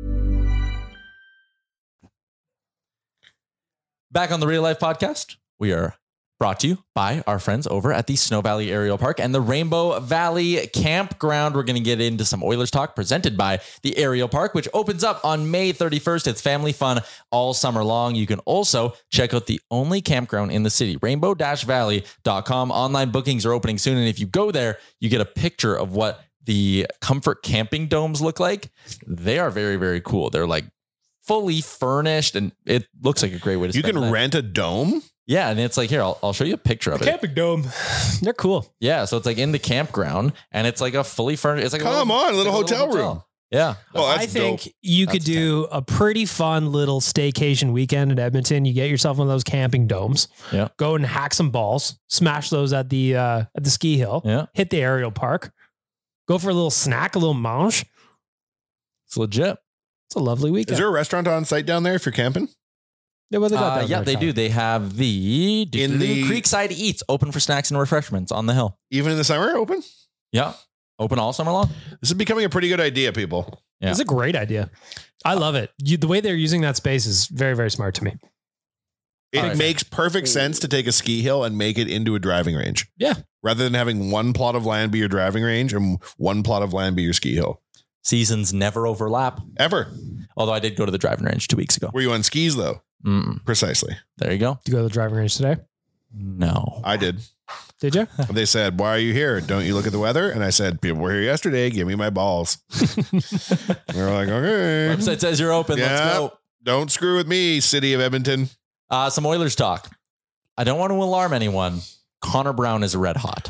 Back on the Real Life Podcast, we are brought to you by our friends over at the Snow Valley Aerial Park and the Rainbow Valley Campground. We're going to get into some Oilers talk presented by the Aerial Park, which opens up on May 31st. It's family fun all summer long. You can also check out the only campground in the city, rainbow-valley.com. Online bookings are opening soon. And if you go there, you get a picture of what the comfort camping domes look like. They are very, very cool. They're like fully furnished and it looks like a great way to You spend can the night. rent a dome? Yeah, and it's like, here, I'll show you a picture of it. Camping dome. They're cool. Yeah, so it's like in the campground and it's like a fully furnished, it's like Come on, a little hotel room. Yeah. Oh, that's I think dope. you could That's do a pretty fun little staycation weekend in Edmonton. You get yourself one of those camping domes. Yeah. Go and hack some balls, smash those at the ski hill. Yeah. Hit the aerial park. Go for a little snack, a little mange. It's legit. It's a lovely weekend. Is there a restaurant on site down there if you're camping? Yeah, well, they got that Yeah, they do. They have the In the- Creekside Eats open for snacks and refreshments on the hill. Even in the summer, open? Yeah. Open all summer long. This is becoming a pretty good idea, people. Yeah. It's a great idea. I love it. The way they're using that space is very, very smart to me. It All right. makes perfect sense to take a ski hill and make it into a driving range. Yeah. Rather than having one plot of land be your driving range and one plot of land be your ski hill. Seasons never overlap. Ever. Although I did go to the driving range 2 weeks ago. Were you on skis though? Precisely. There you go. Did you go to the driving range today? No. I did. Did you? They said, "Why are you here? Don't you look at the weather?" And I said, "People were here yesterday. Give me my balls." They were like, "Okay." Website says you're open. Let's go. Don't screw with me, city of Edmonton. Some Oilers talk. I don't want to alarm anyone. Connor Brown is red hot.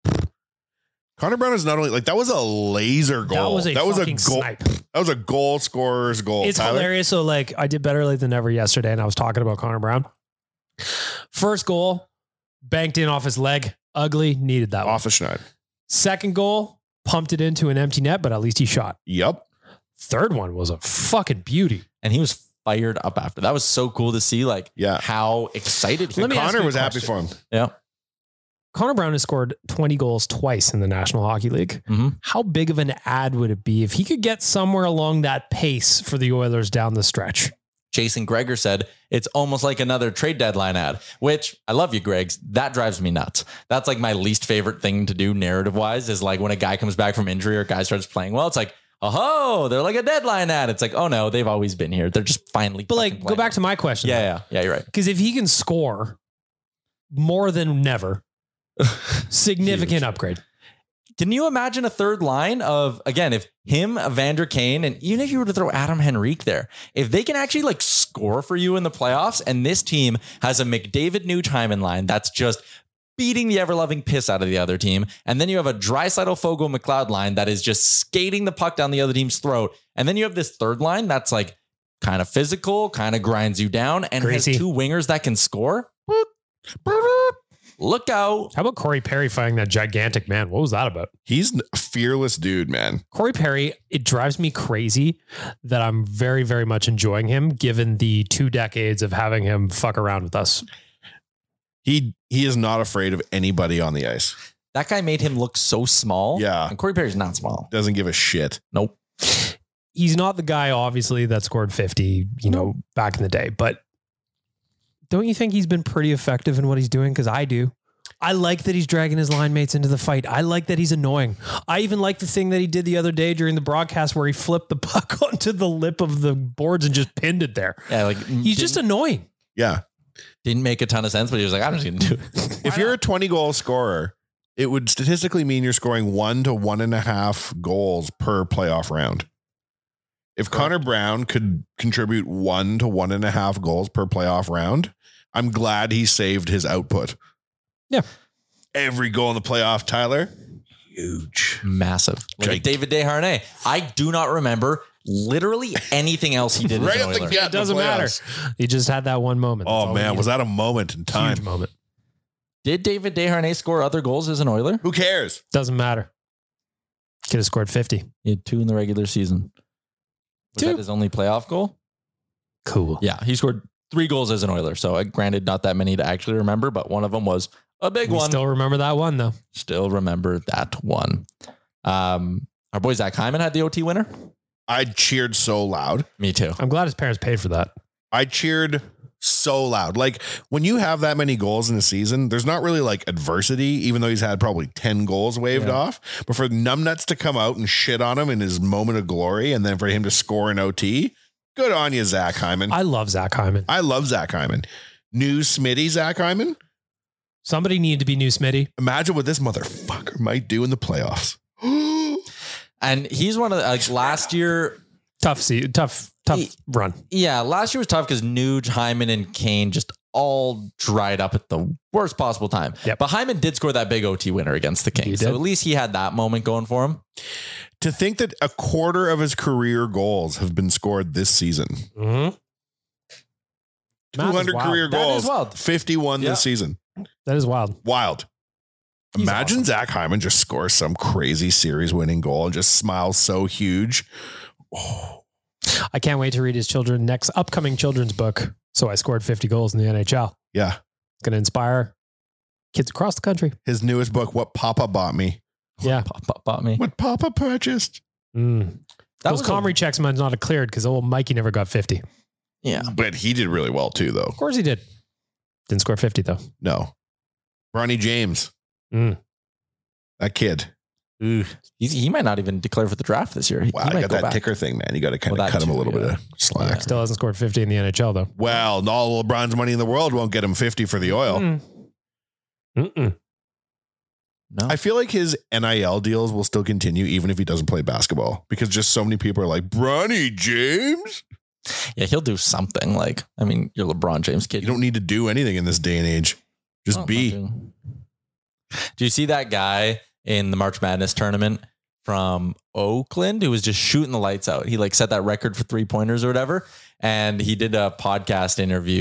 Connor Brown is not only like that was a laser goal. That was a fucking goal. snipe. That was a goal scorer's goal. It's Tyler? hilarious. So like I did better late than never yesterday, and I was talking about Connor Brown. First goal, banked in off his leg. Ugly, needed that Off one. a schneid. Second goal, pumped it into an empty net, but at least he shot. Yep. Third one was a fucking beauty. And he was fired up after. That was so cool to see, like, how excited he Let me ask Connor you a was happy for question. him. Yeah. Connor Brown has scored 20 goals twice in the National Hockey League. Mm-hmm. How big of an ad would it be if he could get somewhere along that pace for the Oilers down the stretch? Jason Gregor said it's almost like another trade deadline ad, which I love you, Gregs. That drives me nuts. That's like my least favorite thing to do narrative wise, is like when a guy comes back from injury or a guy starts playing well, it's like, oh, they're like a deadline ad. It's like, oh no, they've always been here. They're just finally. But like, go back to my question. Yeah, you're right. Because if he can score more than never, significant upgrade. Can you imagine a third line of, again, if him, Evander Kane, and even if you were to throw Adam Henrique there, if they can actually like score for you in the playoffs, and this team has a McDavid Nuge-Hyman line that's just beating the ever-loving piss out of the other team, and then you have a Draisaitl Fogo McLeod line that is just skating the puck down the other team's throat, and then you have this third line that's like kind of physical, kind of grinds you down, and Greasy. has two wingers that can score. Look out. How about Corey Perry fighting that gigantic man? What was that about? He's a fearless dude, man. Corey Perry, it drives me crazy that I'm very, very much enjoying him given the 2 decades of having him fuck around with us. He is not afraid of anybody on the ice. That guy made him look so small. Yeah. And Corey Perry's not small. Doesn't give a shit. Nope. He's not the guy, obviously, that scored 50, back in the day, but don't you think he's been pretty effective in what he's doing? Because I do. I like that he's dragging his line mates into the fight. I like that he's annoying. I even like the thing that he did the other day during the broadcast where he flipped the puck onto the lip of the boards and just pinned it there. Yeah, like he's just annoying. Yeah. Didn't make a ton of sense, but he was like, I'm just going to do it. If you're a 20 goal scorer, it would statistically mean you're scoring 1 to 1.5 goals per playoff round. If Connor Brown could contribute 1 to 1.5 goals per playoff round, I'm glad he saved his output. Yeah. Every goal in the playoff, Tyler, huge. Massive. Like David Desharnais. I do not remember literally anything else he did. Right as up an the Oiler. gut. It doesn't matter. He just had that one moment. Oh man, was that a moment in time? Huge moment. Did David Desharnais score other goals as an Oiler? Who cares? Doesn't matter. Could have scored 50. He had 2 in the regular season. Was 2? that his only playoff goal? Cool. Yeah, he scored 3 goals as an Oiler. So granted, not that many to actually remember, but one of them was a big one. Still remember that one though. Still remember that one. Our boy Zach Hyman had the OT winner. I cheered so loud. Me too. I'm glad his parents paid for that. I cheered so loud. Like when you have that many goals in a season, there's not really like adversity, even though he's had probably 10 goals waved off. But for numbnuts to come out and shit on him in his moment of glory, and then for him to score in OT, good on you, Zach Hyman. I love Zach Hyman. I love Zach Hyman. New Smitty Zach Hyman. Somebody needed to be new Smitty. Imagine what this motherfucker might do in the playoffs. And he's one of the, like last year. Tough run. Yeah, last year was tough because Nuge, Hyman, and Kane just all dried up at the worst possible time. Yep. But Hyman did score that big OT winner against the Kings. So at least he had that moment going for him. To think that a quarter of his career goals have been scored this season. Mm-hmm. 200 career That goals. is wild. 51 this season. That is wild. Wild. He's Imagine awesome. Zach Hyman just scores some crazy series winning goal and just smiles so huge. Oh, I can't wait to read his next upcoming children's book. So I scored 50 goals in the NHL. yeah. It's going to inspire kids across the country. His newest book, What Papa Bought Me. Yeah. Pop bought me. What Papa purchased. Mm. That Those was Comrie checks might not have cleared because old Mikey never got 50. Yeah. But he did really well too, though. Of course he did. Didn't score 50 though. No. Bronny James. Mm. That kid. He might not even declare for the draft this year. Wow, he I might got go that back. ticker thing, man. You got to kind Well, of that cut him a too, little bit of slack. Yeah. Still hasn't scored 50 in the NHL though. Well, all LeBron's money in the world won't get him 50 for the oil. Mm-mm. No. I feel like his NIL deals will still continue even if he doesn't play basketball because just so many people are like, Bronny James? Yeah, he'll do something. Like, I mean, you're LeBron James kid. You don't need to do anything in this day and age. Just Oh, be. not doing- Do you see that guy in the March Madness tournament from Oakland who was just shooting the lights out? He like set that record for 3-pointers or whatever. And he did a podcast interview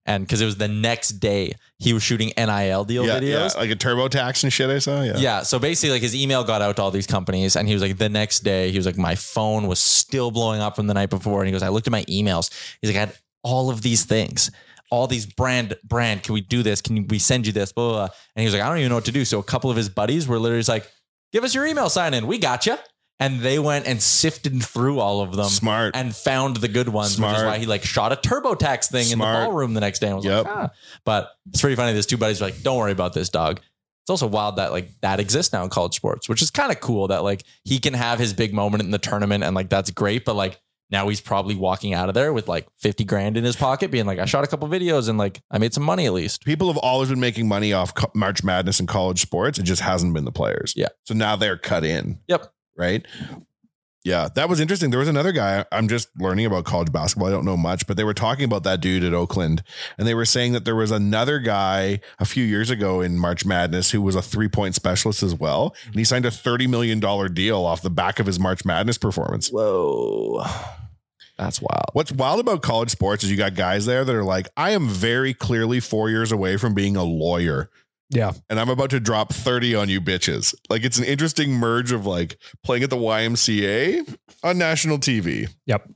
And because it was the next day, he was shooting NIL deal videos. Yeah, like a TurboTax and shit I saw. Yeah. So basically, like his email got out to all these companies, and he was like, the next day, he was like, my phone was still blowing up from the night before. And he goes, I looked at my emails. He's like, I had all of these things, all these brand. Can we do this? Can we send you this? Blah, blah, blah. And he was like, I don't even know what to do. So a couple of his buddies were literally just like, give us your email sign in. We got you. And they went and sifted through all of them. Smart. And found the good ones, Smart. which is why he like shot a TurboTax thing in the ballroom the next day. And was like, But it's pretty funny. There's two buddies were like, don't worry about this, dog. It's also wild that like that exists now in college sports, which is kind of cool that like he can have his big moment in the tournament and like that's great. But like now he's probably walking out of there with like 50 grand in his pocket being like, I shot a couple videos and like I made some money at least. People have always been making money off March Madness and college sports. It just hasn't been the players. Yeah. So now they're cut in. Yep. Right. Yeah, that was interesting. There was another guy. I'm just learning about college basketball. I don't know much, but they were talking about that dude at Oakland. And they were saying that there was another guy a few years ago in March Madness who was a 3-point specialist as well. And he signed a $30 million deal off the back of his March Madness performance. Whoa. That's wild. What's wild about college sports is you got guys there that are like, I am very clearly 4 years away from being a lawyer. Yeah. And I'm about to drop 30 on you bitches. Like it's an interesting merge of like playing at the YMCA on national TV. Yep.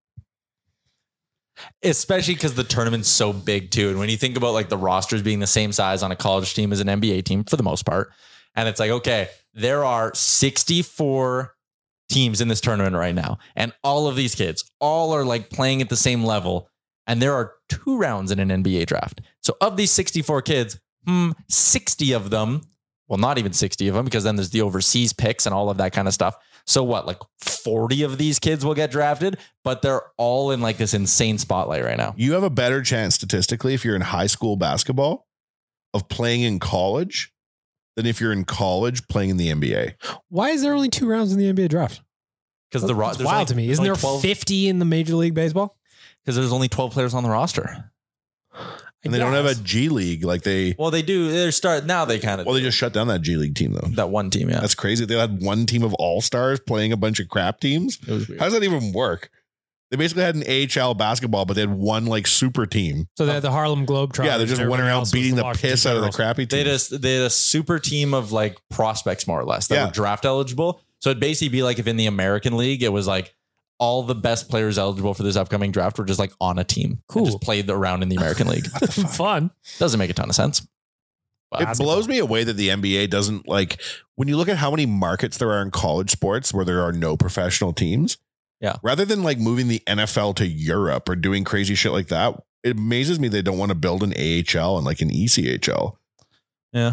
Especially because the tournament's so big too. And when you think about like the rosters being the same size on a college team as an NBA team for the most part. And it's like, okay, there are 64 teams in this tournament right now. And all of these kids all are like playing at the same level. And there are 2 rounds in an NBA draft. So of these 64 kids, 60 of them, well, not even 60 of them, because then there's the overseas picks and all of that kind of stuff. So what, like 40 of these kids will get drafted, but they're all in like this insane spotlight right now. You have a better chance statistically if you're in high school basketball of playing in college than if you're in college playing in the NBA. Why is there only 2 rounds in the NBA draft? Because That's wild to me. Isn't there 50 in the Major League Baseball? Because there's only 12 players on the roster. And they don't have a G League like they. Well, they do. They're they kind of. Well, they just shut down that G League team though. That one team, yeah. That's crazy. They had one team of all-stars playing a bunch of crap teams. How does that even work? They basically had an AHL basketball, but they had one like super team. So they had the Harlem Globetrotters. Yeah, they just went around beating the piss out of the crappy teams. They had a super team of like prospects more or less that were draft eligible. So it'd basically be like if in the American League, it was like all the best players eligible for this upcoming draft were just like on a team. Cool. Just played around in the American League. Fun. Doesn't make a ton of sense. It blows me away that the NBA doesn't like when you look at how many markets there are in college sports where there are no professional teams. Yeah. Rather than like moving the NFL to Europe or doing crazy shit like that, it amazes me they don't want to build an AHL and like an ECHL. Yeah.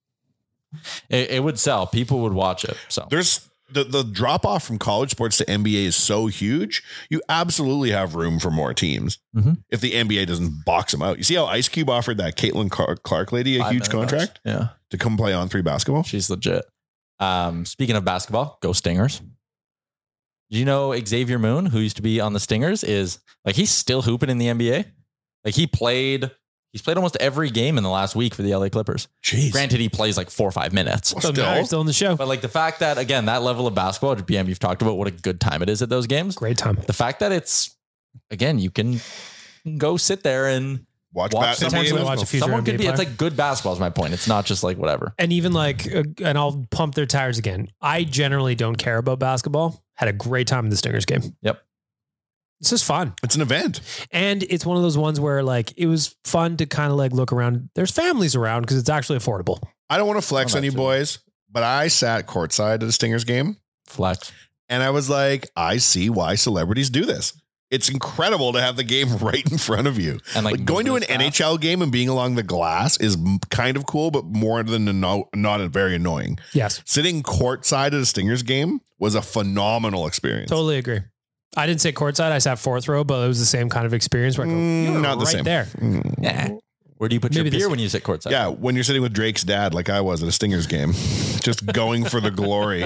It would sell. People would watch it. So there's the drop off from college sports to NBA is so huge. You absolutely have room for more teams if the NBA doesn't box them out. You see how Ice Cube offered that Caitlin Clark lady a huge contract to come play On 3 basketball? She's legit. Speaking of basketball, go Stingers. Do you know Xavier Moon, who used to be on the Stingers, is like he's still hooping in the NBA? Like he's played almost every game in the last week for the LA Clippers. Jeez. Granted, he plays like 4 or 5 minutes. Well, still on the show. But like the fact that, again, that level of basketball, BM, you've talked about what a good time it is at those games. Great time. The fact that it's, again, you can go sit there and watch a future someone could NBA be, it's player. like good basketball is my point. It's not just like whatever. And even like, and I'll pump their tires again. I generally don't care about basketball. Had a great time in the Stingers game. Yep. It's just fun. It's an event. And it's one of those ones where like, it was fun to kind of like look around. There's families around because it's actually affordable. I don't want to flex on you boys, but I sat courtside at a Stingers game. Flex. And I was like, I see why celebrities do this. It's incredible to have the game right in front of you. And like going to an NHL game and being along the glass is kind of cool, but more than not very annoying. Yes. Sitting courtside at a Stingers game was a phenomenal experience. Totally agree. I didn't sit courtside. I sat fourth row, but it was the same kind of experience where I go, you're not the right same. there. Yeah. Where do you put your beer when you sit courtside? Yeah, when you're sitting with Drake's dad, like I was at a Stingers game, just going for the glory.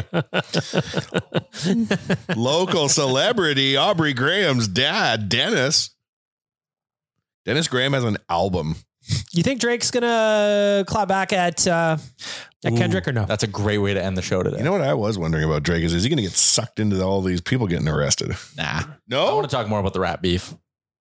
Local celebrity Aubrey Graham's dad, Dennis. Dennis Graham has an album. You think Drake's gonna clap back at Kendrick or no? That's a great way to end the show today. You know what I was wondering about Drake is he going to get sucked into all these people getting arrested? Nah. No? I want to talk more about the rap beef.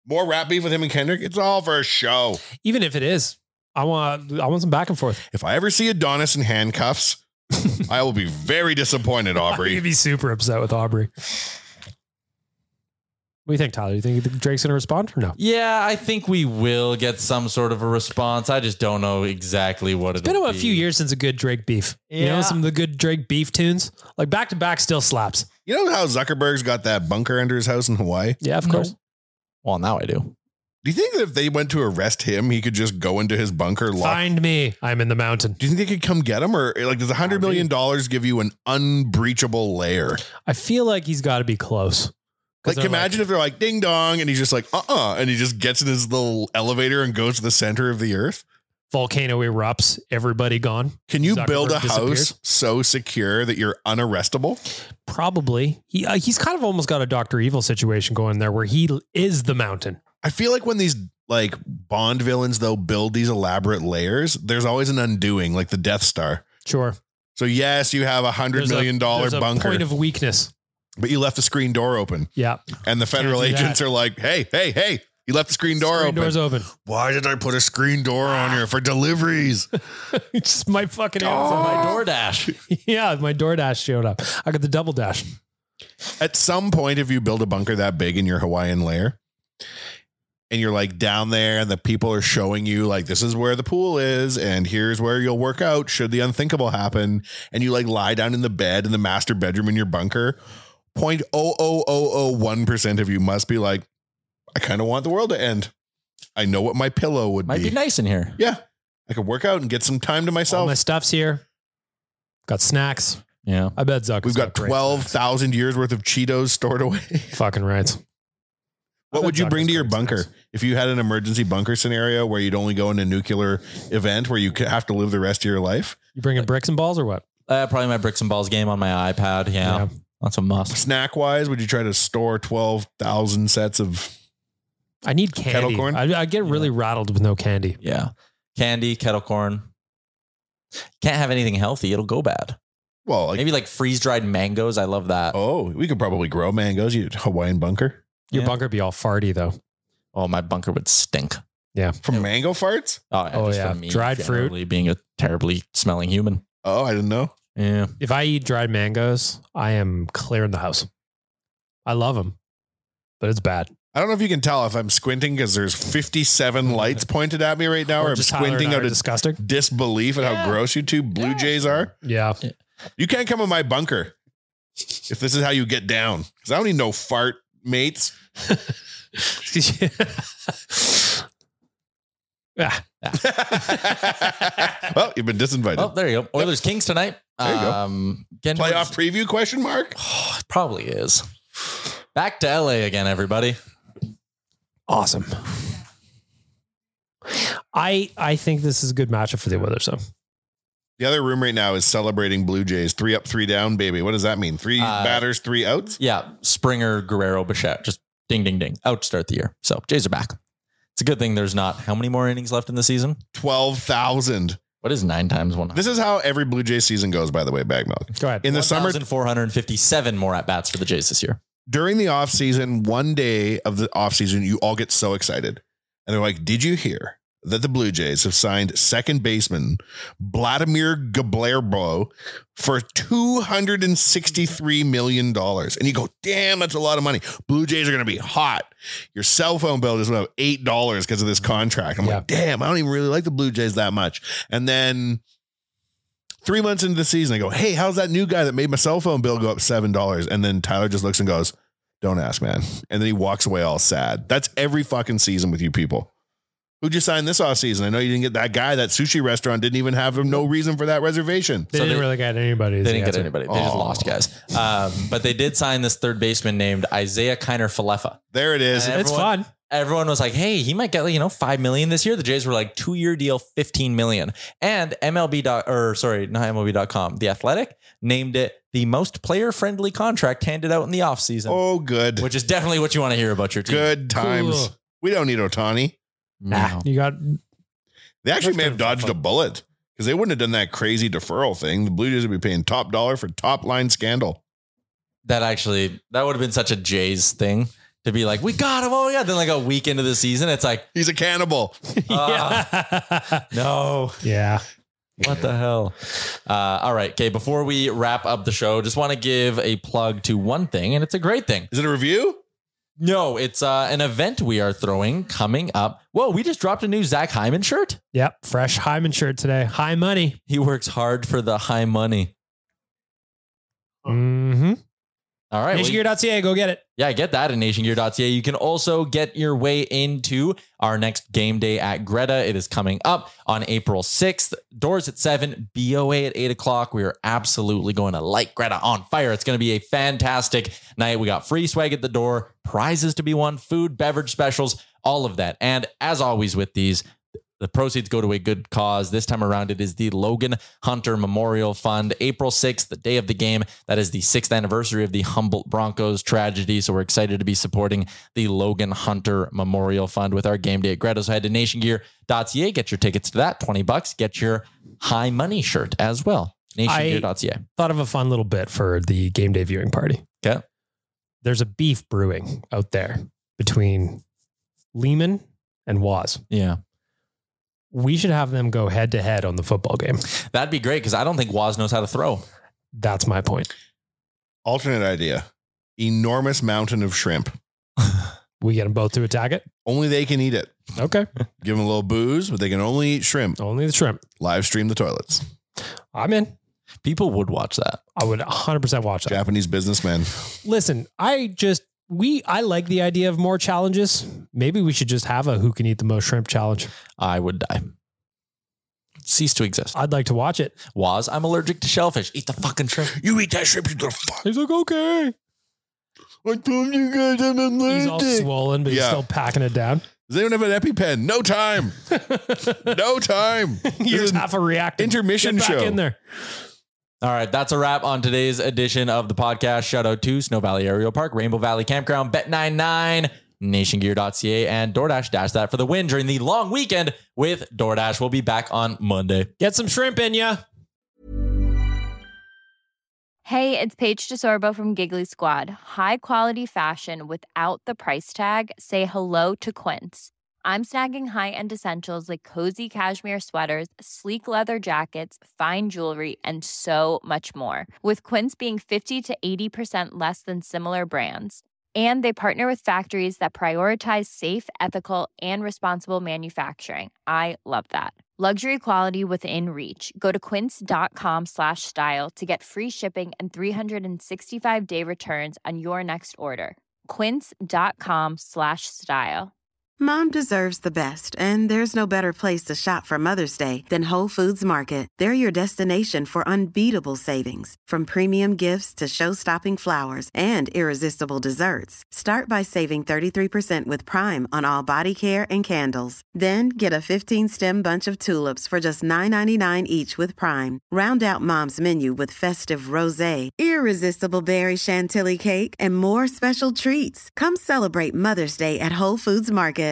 More rap beef with him and Kendrick. It's all for a show. Even if it is, I want some back and forth. If I ever see Adonis in handcuffs, I will be very disappointed, Aubrey. You'd be super upset with Aubrey. What do you think, Tyler? Do you think Drake's going to respond or no? Yeah, I think we will get some sort of a response. I just don't know exactly what it's been a few years since a good Drake beef. Yeah. You know, some of the good Drake beef tunes, like back to back, still slaps. You know how Zuckerberg's got that bunker under his house in Hawaii? Yeah, of course. Well, now I do. Do you think that if they went to arrest him, he could just go into his bunker? Find me. I'm in the mountain. Do you think they could come get him? Or like, does $100 million give you an unbreachable layer? I feel like he's got to be close. Like, imagine if they're like, ding dong, and he's just like, and he just gets in his little elevator and goes to the center of the earth. Volcano erupts, everybody gone. Can you Zuckerberg build a disappears. house so secure that you're unarrestable? Probably. He's kind of almost got a Dr. Evil situation going there where he is the mountain. I feel like when these like Bond villains, though, build these elaborate layers, there's always an undoing, like the Death Star. Sure. So yes, you have $100 million there's bunker. A point of weakness. But you left the screen door open. Yeah. And the federal agents are like, hey, you left the screen door open. Door's open. Why did I put a screen door on here for deliveries? It's just my fucking Amazon, my DoorDash. Yeah, my DoorDash showed up. I got the double dash. At some point, if you build a bunker that big in your Hawaiian lair and you're like down there and the people are showing you like, this is where the pool is and here's where you'll work out should the unthinkable happen. And you like lie down in the bed in the master bedroom in your bunker. 0.00001% of you must be like, I kind of want the world to end. I know what my pillow would Might be nice in here. Yeah. I could work out and get some time to myself. All my stuff's here. Got snacks. Yeah. I bet Zuck. We've got 12,000 years worth of Cheetos stored away. Fucking right. What would you bring to your bunker if you had an emergency bunker scenario where you'd only go in a nuclear event where you have to live the rest of your life? You bringing bricks and balls or what? Probably my bricks and balls game on my iPad. Yeah. That's a must. Snack wise, would you try to store 12,000 sets of? I need candy. Kettle corn? I get really rattled with no candy. Yeah. Candy, kettle corn. Can't have anything healthy. It'll go bad. Well, like, maybe like freeze dried mangoes. I love that. Oh, we could probably grow mangoes. You Hawaiian bunker. Your bunker would be all farty though. Oh, my bunker would stink. Yeah. From mango farts? Oh yeah. From me dried fruit. Being a terribly smelling human. Oh, I didn't know. Yeah. If I eat dried mangoes, I am clearing the house. I love them, but it's bad. I don't know if you can tell if I'm squinting because there's 57 lights pointed at me right now, or I'm squinting out of disgusting disbelief at how gross you two Blue Jays are. Yeah. You can't come in my bunker if this is how you get down, because I don't need no fart mates. Well, you've been disinvited. Oh, there you go. Oilers Kings tonight. There you go. Playoff preview question mark? Oh, it probably is. Back to LA again, everybody. Awesome. I think this is a good matchup for the Oilers, though. The other room right now is celebrating Blue Jays 3 up, 3 down, baby. What does that mean? 3 batters, 3 outs? Yeah. Springer, Guerrero, Bichette. Just ding, ding, ding. Out to start the year. So Jays are back. It's a good thing there's not how many more innings left in the season? 12,000. What is 9 times 100? This is how every Blue Jays season goes, by the way, Bag Milk. Go ahead. In the summer, 1,457 more at bats for the Jays this year. During the offseason, one day of the offseason, you all get so excited. And they're like, did you hear that the Blue Jays have signed second baseman Vladimir Guerrero for $263 million? And you go, damn, that's a lot of money. Blue Jays are going to be hot. Your cell phone bill is about $8 because of this contract. I'm like, damn, I don't even really like the Blue Jays that much. And then 3 months into the season, I go, hey, how's that new guy that made my cell phone bill go up $7? And then Tyler just looks and goes, don't ask, man. And then he walks away all sad. That's every fucking season with you people. Who'd you sign this off season? I know you didn't get that guy. That sushi restaurant didn't even have no reason for that reservation. They didn't really get anybody. They didn't get anybody. They just lost guys. But they did sign this third baseman named Isaiah Kiner-Falefa. There it is. It's fun. Everyone was like, hey, he might get, $5 million this year. The Jays were like 2-year deal, $15 million. And not MLB.com. The Athletic named it the most player-friendly contract handed out in the offseason. Oh, good. Which is definitely what you want to hear about your team. Good times. Cool. We don't need Ohtani. No. You got. They actually may have dodged a bullet because they wouldn't have done that crazy deferral thing. The Blue Jays would be paying top dollar for top line scandal. That would have been such a Jays thing. to be like, we got him. Oh yeah. Then like a week into the season, it's like, He's a cannibal. no. Yeah. What the hell? All right. Okay. Before we wrap up the show, just want to give a plug to one thing, and it's a great thing. Is it a review? No, it's an event we are throwing coming up. Whoa, we just dropped a new Zach Hyman shirt. Yep. Fresh Hyman shirt today. High money. He works hard for the high money. Mm-hmm. All right. NationGear.ca. Go get it. Yeah, get that at nationgear.ca. You can also get your way into our next game day at Greta. It is coming up on April 6th. Doors at 7, BOA at 8 o'clock. We are absolutely going to light Greta on fire. It's going to be a fantastic night. We got free swag at the door, prizes to be won, food, beverage specials, all of that. And as always with these, the proceeds go to a good cause. This time around, it is the Logan Hunter Memorial Fund. April 6th, the day of the game. That is the 6th anniversary of the Humboldt Broncos tragedy. So we're excited to be supporting the Logan Hunter Memorial Fund with our game day at Greta. So head to nationgear.ca, get your tickets to that, $20. Get your high money shirt as well. Nationgear.ca. Thought of a fun little bit for the game day viewing party. Okay. There's a beef brewing out there between Lehman and Waz. Yeah. We should have them go head to head on the football game. That'd be great because I don't think Waz knows how to throw. That's my point. Alternate idea. Enormous mountain of shrimp. We get them both to attack it? Only they can eat it. Okay. Give them a little booze, but they can only eat shrimp. Only the shrimp. Live stream the toilets. I'm in. People would watch that. I would 100% watch that. Japanese businessmen. Listen, I like the idea of more challenges. Maybe we should just have a who can eat the most shrimp challenge. I would die. Cease to exist. I'd like to watch it. Waz, I'm allergic to shellfish. Eat the fucking shrimp. You eat that shrimp, you little fuck. He's like, okay. I told you guys I'm allergic. He's all swollen, but he's still packing it down. Does anyone have an EpiPen? No time. No time. You're just half a reactor. Intermission Get back show. in there. All right, that's a wrap on today's edition of the podcast. Shout out to Snow Valley Aerial Park, Rainbow Valley Campground, Bet99, nationgear.ca, and DoorDash. Dash that for the win during the long weekend with DoorDash. We'll be back on Monday. Get some shrimp in ya. Hey, it's Paige DeSorbo from Giggly Squad. High quality fashion without the price tag. Say hello to Quince. I'm snagging high-end essentials like cozy cashmere sweaters, sleek leather jackets, fine jewelry, and so much more. With Quince being 50 to 80% less than similar brands. And they partner with factories that prioritize safe, ethical, and responsible manufacturing. I love that. Luxury quality within reach. Go to quince.com/style to get free shipping and 365-day returns on your next order. Quince.com/style. Mom deserves the best, and there's no better place to shop for Mother's Day than Whole Foods Market. They're your destination for unbeatable savings, from premium gifts to show-stopping flowers and irresistible desserts. Start by saving 33% with Prime on all body care and candles. Then get a 15-stem bunch of tulips for just $9.99 each with Prime. Round out Mom's menu with festive rosé, irresistible berry chantilly cake, and more special treats. Come celebrate Mother's Day at Whole Foods Market.